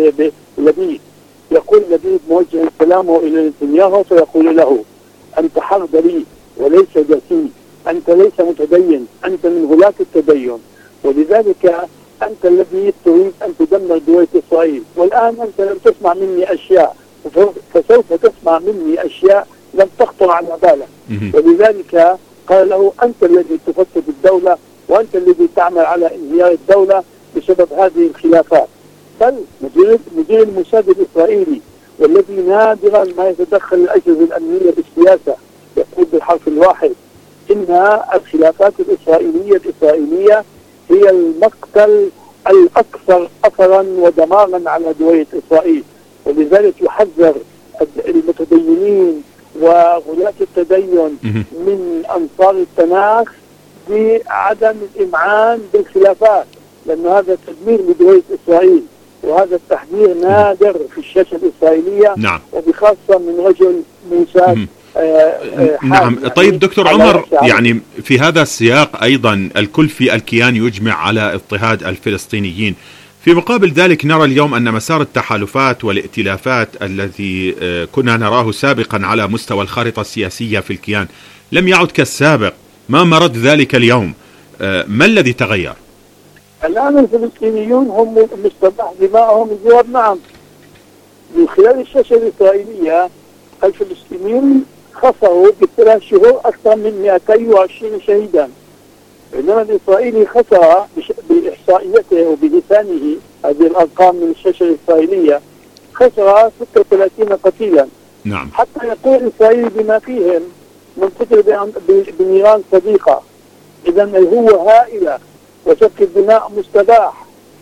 S6: لبيد. يقول لبيد موجه كلامه إلى نتنياهو فيقول له: أنت حربلي وليس جسيم، أنت ليس متدين، أنت من غلاة التدين، ولذلك أنت الذي تريد أن تدمر دولة إسرائيل، والآن أنت لم تسمع مني أشياء فسوف تسمع مني أشياء لم تخطر على بالك. ولذلك قال له: أنت الذي تفسد الدولة، وأنت الذي تعمل على انهيار الدولة بسبب هذه الخلافات. بل مدير مدير الموساد الإسرائيلي والذي نادرا ما يتدخل الأجهزة الأمنية بالسياسة يقول بالحرف الواحد إن الخلافات الإسرائيلية الإسرائيلية هي المقتل الأكثر أثرا ودمارا على دولة إسرائيل. ولذلك يحذر المتدينين وغلاة التدين من أنصار التناخ بعدم الإمعان بالخلافات، لأن هذا تدمير لدولة إسرائيل، وهذا التحذير نادر في الشاشة الإسرائيلية. نعم. وبخاصة من رجل موساد. آه آه
S1: نعم. يعني طيب دكتور عمر، يعني في هذا السياق أيضا الكل في الكيان يجمع على اضطهاد الفلسطينيين. في مقابل ذلك نرى اليوم أن مسار التحالفات والائتلافات الذي كنا نراه سابقا على مستوى الخارطة السياسية في الكيان لم يعد كالسابق. ما مرد ذلك اليوم؟ ما الذي تغير؟
S6: الآن الفلسطينيون هم مستباح دماءهم. الجواب نعم. من خلال الشاشة الإسرائيلية الفلسطينيون خسروا بثلاث شهور أكثر من مئتين وعشرين شهيدا، بينما الإسرائيلي خسر بإحصائيته وبلسانه، هذه الأرقام من الشاشة الإسرائيلية، خسر ستة وثلاثين قتيلا.
S1: نعم.
S6: حتى يقول الإسرائيلي بما فيهم من قتل بنيران صديقة. إذا الهوة هائلة وسفك الدماء مستباح.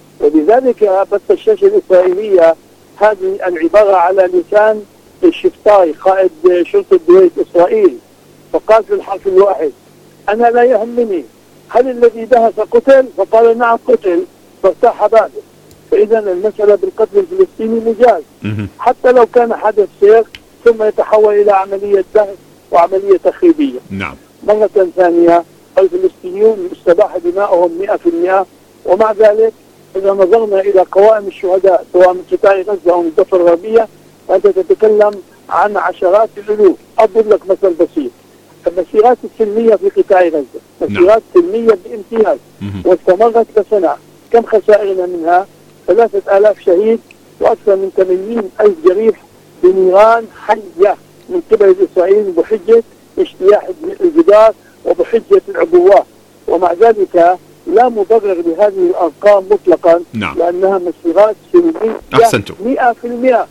S6: ولذلك بث الشاشة الإسرائيلية هذه العبارة على لسان الشفتاي قائد شرطة دولة إسرائيل، فقال في الحرف الواحد: أنا لا يهمني هل الذي دهس قتل؟ فقال: نعم قتل، فارتاح باله. فإذا المسألة بالقتل الفلسطيني مجاز، حتى لو كان حدث سير ثم يتحول إلى عملية دهس وعملية تخريبية.
S1: نعم.
S6: مرة ثانية الفلسطينيون مستباح دماؤهم مئة في المئة، ومع ذلك إذا نظرنا إلى قوائم الشهداء سواء من قطاع غزة أو من الضفة الغربية فأنت تتكلم عن عشرات الألوف. أضرب لك مثل بسيط: المسيرات السلمية في قطاع غزة مسيرات سلمية بامتياز واستمرت لسنة، كم خسائرنا منها؟ ثلاثة آلاف شهيد وأكثر من ثمانين ألف جريح بنيران حية من قبل الإسرائيليين بحجة اجتياح الجدار وبحجة العبوات. ومع ذلك لا مبرر لهذه الأرقام مطلقا.
S1: نعم.
S6: لأنها مسيرات سلمية مئة في المئة.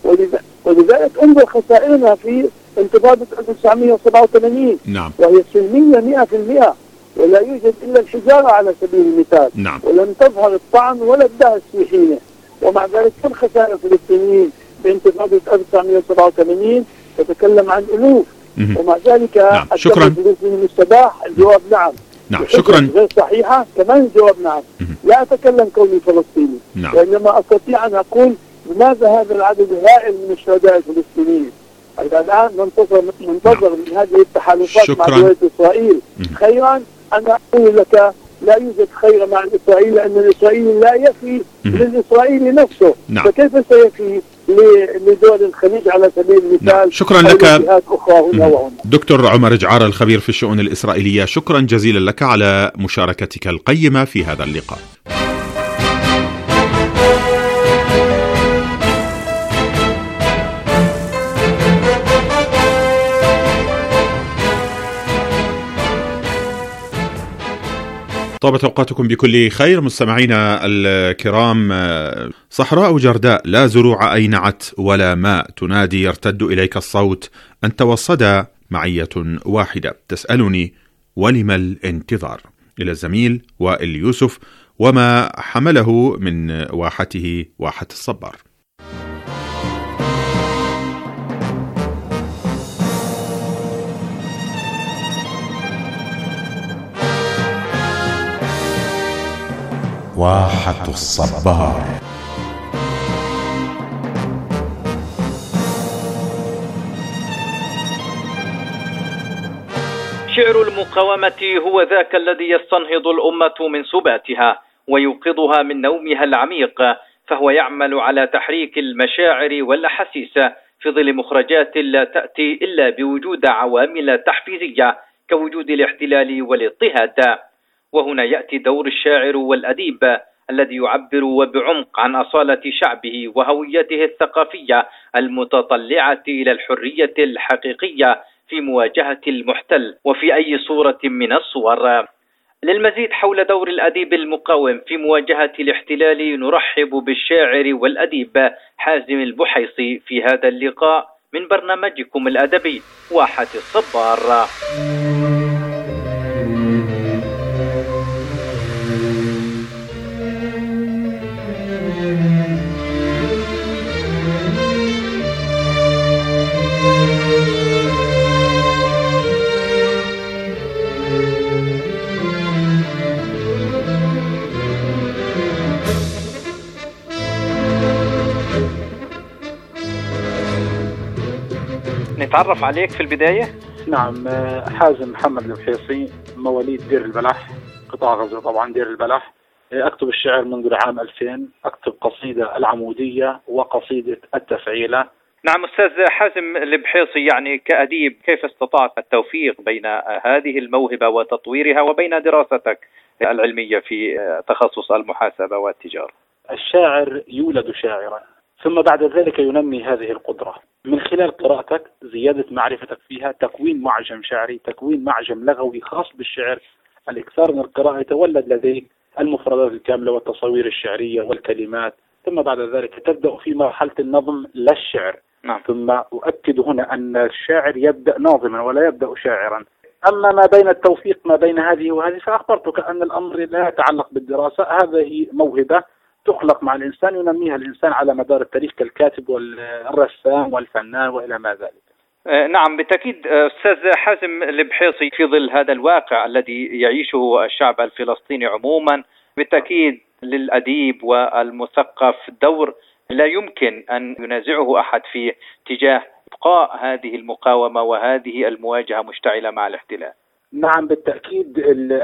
S6: ولذلك انظر خسائرنا في انتفاضة ألف وتسعمئة وسبعة وثمانين.
S1: نعم.
S6: وهي سلمية مئة في المئة ولا يوجد إلا الحجارة على سبيل المثال.
S1: نعم.
S6: ولم تظهر الطعن ولا الدهس في حينه. ومع ذلك كم خسائر الفلسطينيين بانتفاضة ألف وتسعمئة وسبعة وثمانين؟ تتكلم عن ألوف. ومع ذلك
S1: نعم. شكرا.
S6: الفلسطيني مستباح؟ الجواب نعم.
S1: نعم. شكرا.
S6: غير صحيحة كمان الجواب نعم. لا أتكلم كوني فلسطيني.
S1: نعم.
S6: وإنما أستطيع أن أقول لماذا هذا العدد الهائل من الشهداء الفلسطينيين؟ الآن ننتظر ننتظر من هذه التحالفات مع دولة إسرائيل خيرا. أنا أقول لك لا يوجد خير مع الإسرائيلي، لأن الإسرائيلي لا يفي للإسرائيلي نفسه.
S1: نعم.
S6: فكيف سيفي لدول الخليج على سبيل المثال؟
S1: نعم. شكرا لك
S6: أخرى هنا وهنا.
S1: دكتور عمر جعار الخبير في الشؤون الإسرائيلية، شكرا جزيلا لك على مشاركتك القيمة في هذا اللقاء. طابت أوقاتكم بكل خير مستمعينا الكرام. صحراء جرداء لا زروع أينعت ولا ماء، تنادي يرتد إليك الصوت، أنت والصدى معية واحدة، تسألني ولم الانتظار. إلى الزميل وائل يوسف وما حمله من واحته واحة الصبار.
S7: واحة الصبار.
S8: شعر المقاومة هو ذاك الذي يستنهض الأمة من سباتها ويوقظها من نومها العميق، فهو يعمل على تحريك المشاعر والأحاسيس في ظل مخرجات لا تأتي إلا بوجود عوامل تحفيزية كوجود الاحتلال والاضطهاد. وهنا يأتي دور الشاعر والأديب الذي يعبر وبعمق عن أصالة شعبه وهويته الثقافية المتطلعة إلى الحرية الحقيقية في مواجهة المحتل وفي أي صورة من الصور. للمزيد حول دور الأديب المقاوم في مواجهة الاحتلال نرحب بالشاعر والأديب حازم البحيصي في هذا اللقاء من برنامجكم الأدبي واحة الصبار. نتعرف عليك في البداية؟
S9: نعم، حازم محمد البحيصي، مواليد دير البلح، قطاع غزة طبعا دير البلح. أكتب الشعر منذ العام ألفين، أكتب قصيدة العمودية وقصيدة التفعيلة.
S8: نعم أستاذ حازم البحيصي، يعني كأديب كيف استطعت التوفيق بين هذه الموهبة وتطويرها وبين دراستك العلمية في تخصص المحاسبة والتجارة؟
S9: الشاعر يولد شاعرا ثم بعد ذلك ينمي هذه القدرة من خلال قراءتك، زيادة معرفتك فيها، تكوين معجم شعري، تكوين معجم لغوي خاص بالشعر، الإكثار من القراءة، يتولد لديك المفردات الكاملة والتصوير الشعرية والكلمات، ثم بعد ذلك تبدأ في مرحلة النظم للشعر.
S8: نعم.
S9: ثم أؤكد هنا أن الشاعر يبدأ ناظما ولا يبدأ شاعرا. أما ما بين التوفيق ما بين هذه وهذه فأخبرتك أن الأمر لا يتعلق بالدراسة، هذه موهبة تخلق مع الإنسان ينميها الإنسان على مدار التاريخ كالكاتب والرسام والفنان وإلى ما ذلك.
S8: نعم بالتأكيد أستاذ حازم البحيصي، في ظل هذا الواقع الذي يعيشه الشعب الفلسطيني عموما، بالتأكيد للأديب والمثقف دور لا يمكن أن ينازعه أحد في تجاه إبقاء هذه المقاومة وهذه المواجهة مشتعلة مع الاحتلال.
S9: نعم بالتأكيد،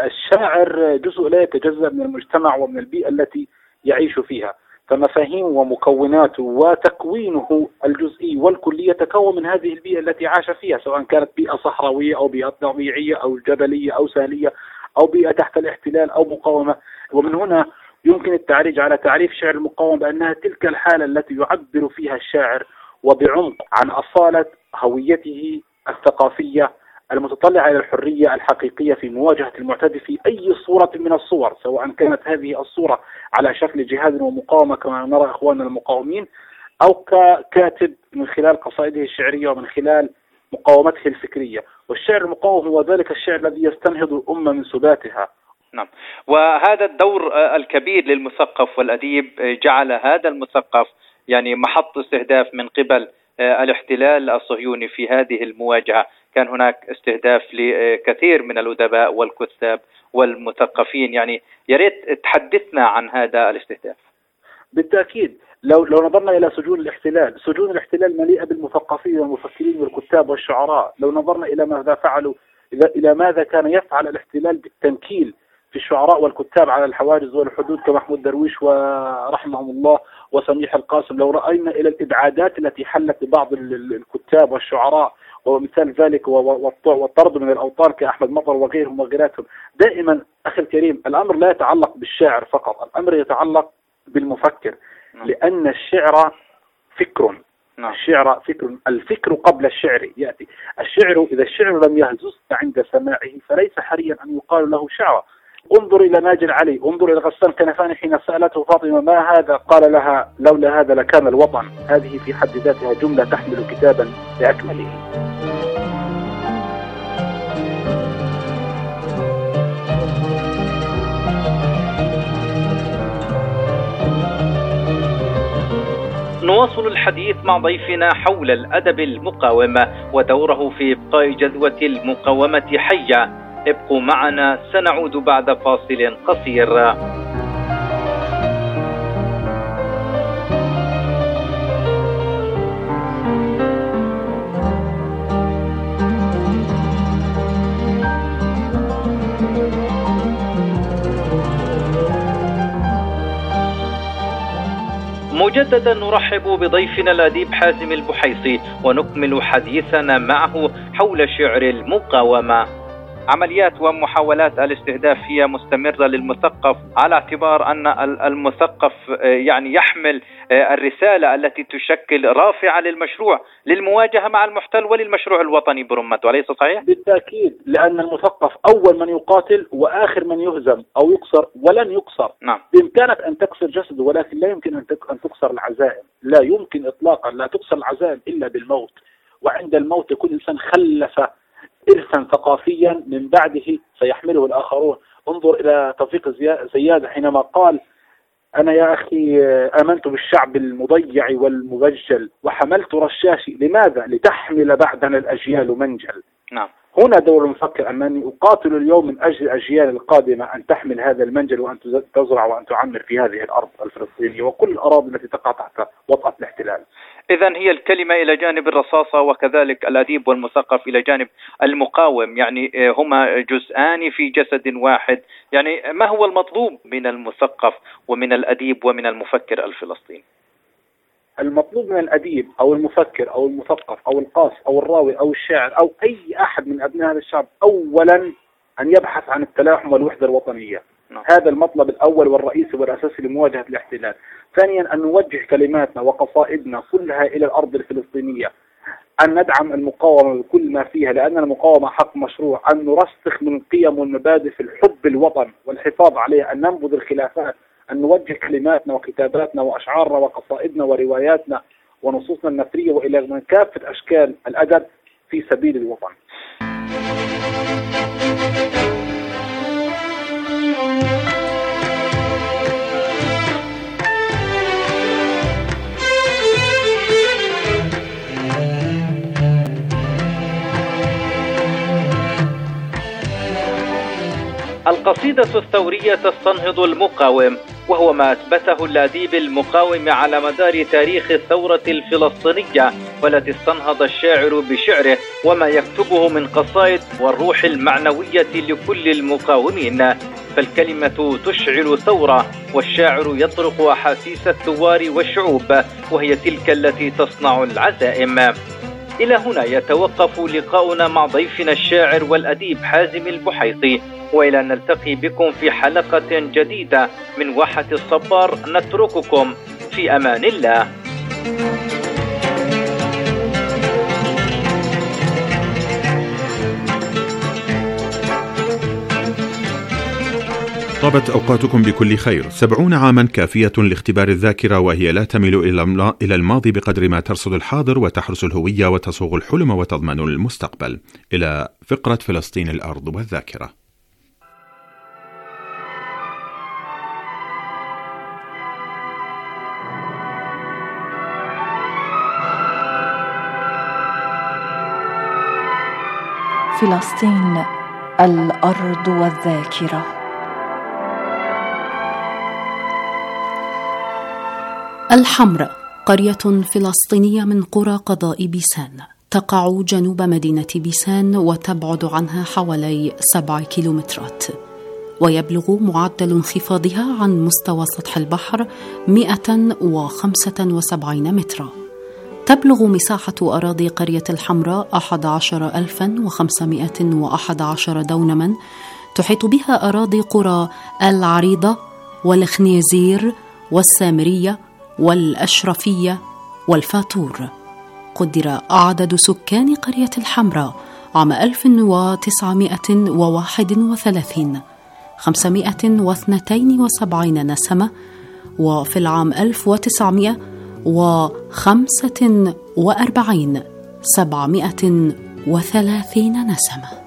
S9: الشاعر جزء لا يتجزأ من المجتمع ومن البيئة التي يعيش فيها، فمفاهيم ومكوناته وتكوينه الجزئي والكلي يتكون من هذه البيئة التي عاش فيها، سواء كانت بيئة صحراوية أو بيئة طبيعية أو جبلية أو سهلية أو بيئة تحت الاحتلال أو مقاومة. ومن هنا يمكن التعريج على تعريف شعر المقاومة بأنها تلك الحالة التي يعبر فيها الشاعر وبعمق عن أصالة هويته الثقافية المتطلعة إلى الحرية الحقيقية في مواجهة المعتدي في أي صورة من الصور، سواء كانت هذه الصورة على شكل جهاد ومقاومة كما نرى إخواننا المقاومين، أو ككاتب من خلال قصائده الشعرية ومن خلال مقاومته الفكرية. والشعر المقاوم هو ذلك الشعر الذي يستنهض الأمة من سباتها.
S8: نعم، وهذا الدور الكبير للمثقف والأديب جعل هذا المثقف يعني محط استهداف من قبل الاحتلال الصهيوني في هذه المواجهة. كان هناك استهداف لكثير من الأدباء والكتاب والمثقفين، يعني يا ريت تحدثنا عن هذا الاستهداف.
S9: بالتأكيد، لو لو نظرنا إلى سجون الاحتلال، سجون الاحتلال مليئة بالمثقفين والمفكرين والكتاب والشعراء. لو نظرنا إلى ماذا فعلوا، إلى ماذا كان يفعل الاحتلال بالتنكيل في الشعراء والكتاب على الحواجز والحدود كمحمود درويش ورحمهم الله وسميح القاسم، لو رأينا إلى الإبعادات التي حلت لبعض الكتاب والشعراء، ومثال ذلك والطرد من الأوطان كأحمد مطر وغيرهم وغيراتهم. دائما أخي الكريم الأمر لا يتعلق بالشاعر فقط، الأمر يتعلق بالمفكر، لأن الشعر فكر. الشعر فكر، الفكر قبل الشعر يأتي. الشعر إذا الشعر لم يهزز عند سماعه فليس حريا أن يقال له شعر. انظر إلى ماجد علي، انظر إلى غسان كنفاني حين سألته فاطمة ما هذا، قال لها لولا هذا لكان الوطن. هذه في حد ذاتها جملة تحمل كتابا بأكمله.
S8: نواصل الحديث مع ضيفنا حول الأدب المقاوم ودوره في إبقاء جذوة المقاومة حية. ابقوا معنا، سنعود بعد فاصل قصير. مجددا نرحب بضيفنا الأديب حازم البحيصي ونكمل حديثنا معه حول شعر المقاومة. عمليات ومحاولات الاستهداف هي مستمرة للمثقف، على اعتبار أن المثقف يعني يحمل الرسالة التي تشكل رافعة للمشروع للمواجهة مع المحتل وللمشروع الوطني برمته، أليس صحيح؟
S9: بالتأكيد، لأن المثقف أول من يقاتل وآخر من يهزم أو يكسر ولن يكسر.
S8: نعم.
S9: بإمكانك أن تكسر جسده ولكن لا يمكن أن تكسر العزائم، لا يمكن إطلاقا، لا تكسر العزائم إلا بالموت. وعند الموت كل إنسان خلف إرثا ثقافيا من بعده سيحمله الآخرون. انظر إلى توفيق زياد حينما قال أنا يا أخي آمنت بالشعب المضيع والمبجل وحملت رشاشي، لماذا؟ لتحمل بعدنا الأجيال منجل.
S8: نعم.
S9: هنا دور المفكر أنني أقاتل اليوم من أجل الأجيال القادمة أن تحمل هذا المنجل وأن تزرع وأن تعمر في هذه الأرض الفلسطينية وكل الأراضي التي تقع تحت وطأة الاحتلال.
S8: إذن هي الكلمة إلى جانب الرصاصة وكذلك الأديب والمثقف إلى جانب المقاوم، يعني هما جزءان في جسد واحد. يعني ما هو المطلوب من المثقف ومن الأديب ومن المفكر الفلسطيني؟
S9: المطلوب من الأديب أو المفكر أو المثقف أو القاص أو الراوي أو الشاعر أو أي أحد من أبناء هذا الشعب أولا أن يبحث عن التلاحم والوحدة الوطنية. نعم. هذا المطلب الأول والرئيسي والأساسي لمواجهة الاحتلال. ثانيا أن نوجه كلماتنا وقصائدنا كلها إلى الأرض الفلسطينية، أن ندعم المقاومة بكل ما فيها لأن المقاومة حق مشروع، أن نرسخ من القيم والمبادئ في الحب الوطن والحفاظ عليه، أن ننبذ الخلافات، أن نوجه كلماتنا وكتاباتنا وأشعارنا وقصائدنا ورواياتنا ونصوصنا النثرية وإلى من كافة أشكال الأدب في سبيل الوطن.
S8: القصيدة الثورية تستنهض المقاوم، وهو ما أثبته الأديب المقاوم على مدار تاريخ الثورة الفلسطينية، والتي استنهض الشاعر بشعره وما يكتبه من قصائد والروح المعنوية لكل المقاومين. فالكلمة تشعل ثورة، والشاعر يطرق أحاسيس الثوار والشعوب، وهي تلك التي تصنع العزائم. إلى هنا يتوقف لقاؤنا مع ضيفنا الشاعر والأديب حازم البحيصي، وإلى أن نلتقي بكم في حلقة جديدة من واحة الصبار، نترككم في أمان الله.
S1: طابت أوقاتكم بكل خير. سبعون عاما كافية لاختبار الذاكرة، وهي لا تميل إلى الماضي بقدر ما ترصد الحاضر وتحرس الهوية وتصوغ الحلم وتضمن المستقبل. إلى فقرة فلسطين الأرض والذاكرة.
S4: فلسطين الأرض والذاكرة.
S10: الحمراء قرية فلسطينية من قرى قضاء بيسان، تقع جنوب مدينة بيسان وتبعد عنها حوالي سبع كيلومترات. ويبلغ معدل انخفاضها عن مستوى سطح البحر مئة وخمسة وسبعين مترا. تبلغ مساحة أراضي قرية الحمراء أحد عشر ألفا وخمسمائة وأحد عشر دونما، تحيط بها أراضي قرى العريضة والخنيزير والسامرية والأشرفية والفاتور. قدر عدد سكان قرية الحمراء عام ألف وتسعمائة وواحد وثلاثين خمسمائة واثنتين وسبعين نسمة، وفي العام ألف وتسعمائة وخمسة وأربعين سبعمائة وثلاثين نسمة.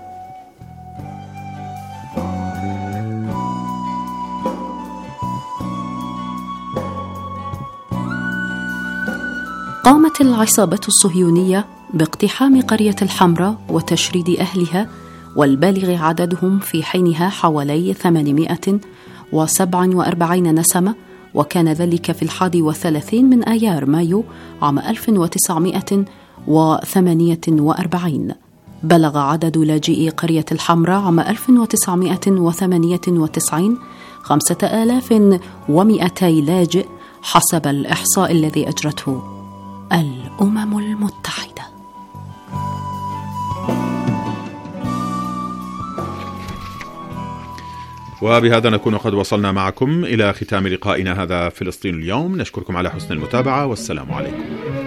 S10: قامت العصابة الصهيونية باقتحام قرية الحمراء وتشريد أهلها، والبالغ عددهم في حينها حوالي ثمانمائة وسبعة وأربعين نسمة، وكان ذلك في الحادي والثلاثين من آيار مايو عام ألف وتسعمائة وثمانية وأربعين. بلغ عدد لاجئي قرية الحمراء عام ألف وتسعمائة وثمانية وتسعين خمسة آلاف ومئتي لاجئ حسب الإحصاء الذي أجرته الأمم المتحدة.
S1: وبهذا نكون قد وصلنا معكم إلى ختام لقائنا هذا فلسطين اليوم. نشكركم على حسن المتابعة والسلام عليكم.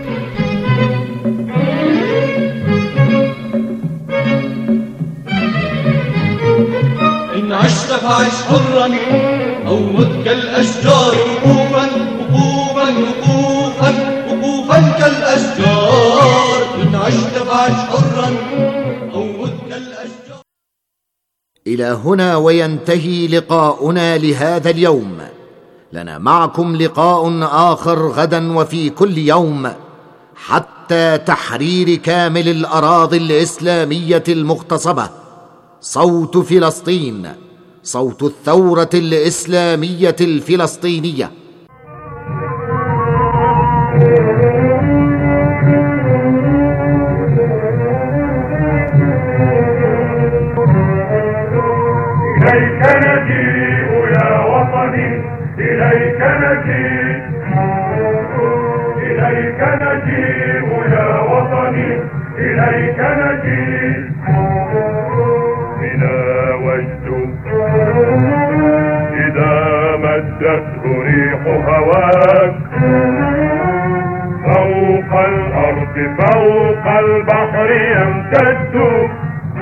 S11: إن عشت فعش حرا أو مت كالأشجار وقوفا وقوفا وقوفا وقوفا كالأشجار. إن عشت فعش حرا أو مت كالأشجار.
S12: إلى هنا وينتهي لقاؤنا لهذا اليوم. لنا معكم لقاء آخر غدا وفي كل يوم حتى تحرير كامل الأراضي الإسلامية المغتصبة. صوت فلسطين، صوت الثورة الإسلامية الفلسطينية.
S13: إليك نجيء يا وطني، إليك نجيء، إليك نجيء يا وطني، إليك نجيء. بنا وجد إذا مدته ريح هواك فوق الأرض فوق البحر يمتد.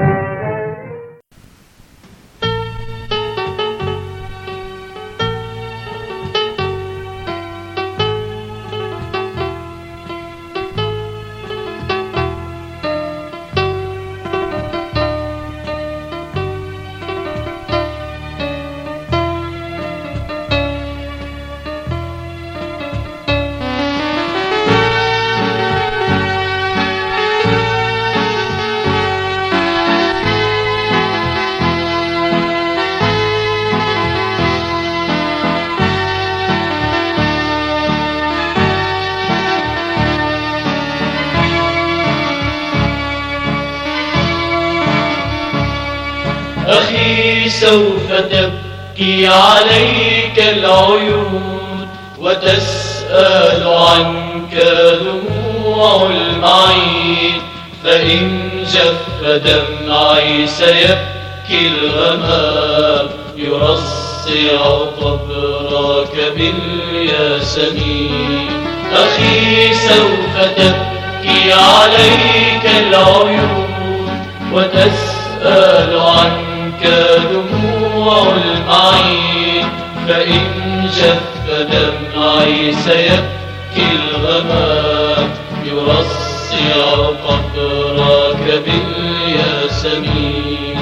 S11: أخي سوف تبكي عليك العيون وتسأل عنك دموع المعين، فإن جف دمعي سيبكي الغمام يرصع قبرك بالياسمين. أخي سوف تبكي عليك العيون وتسأل عنك دموع المعين، فإن جف دمعي سيبكي الغمام يرصع قبرك بالياسمين.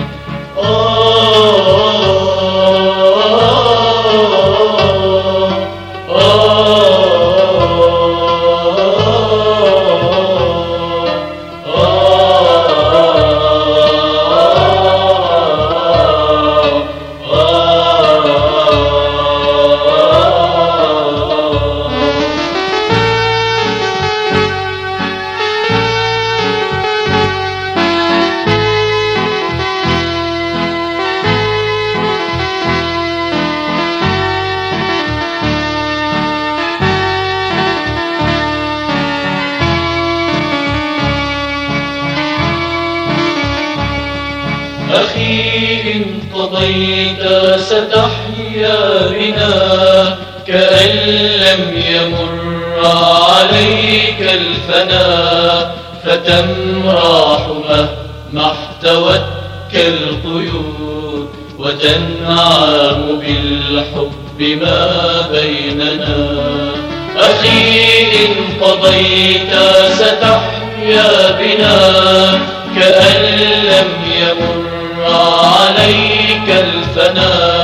S11: قضيت ستحيا بنا كأن لم يمر عليك الفنا، فتمراح مهما احتوتك القيود، وتنعم بالحب ما بيننا. أخي إن قضيت ستحيا بنا كأن لم يمر عليك الفنا،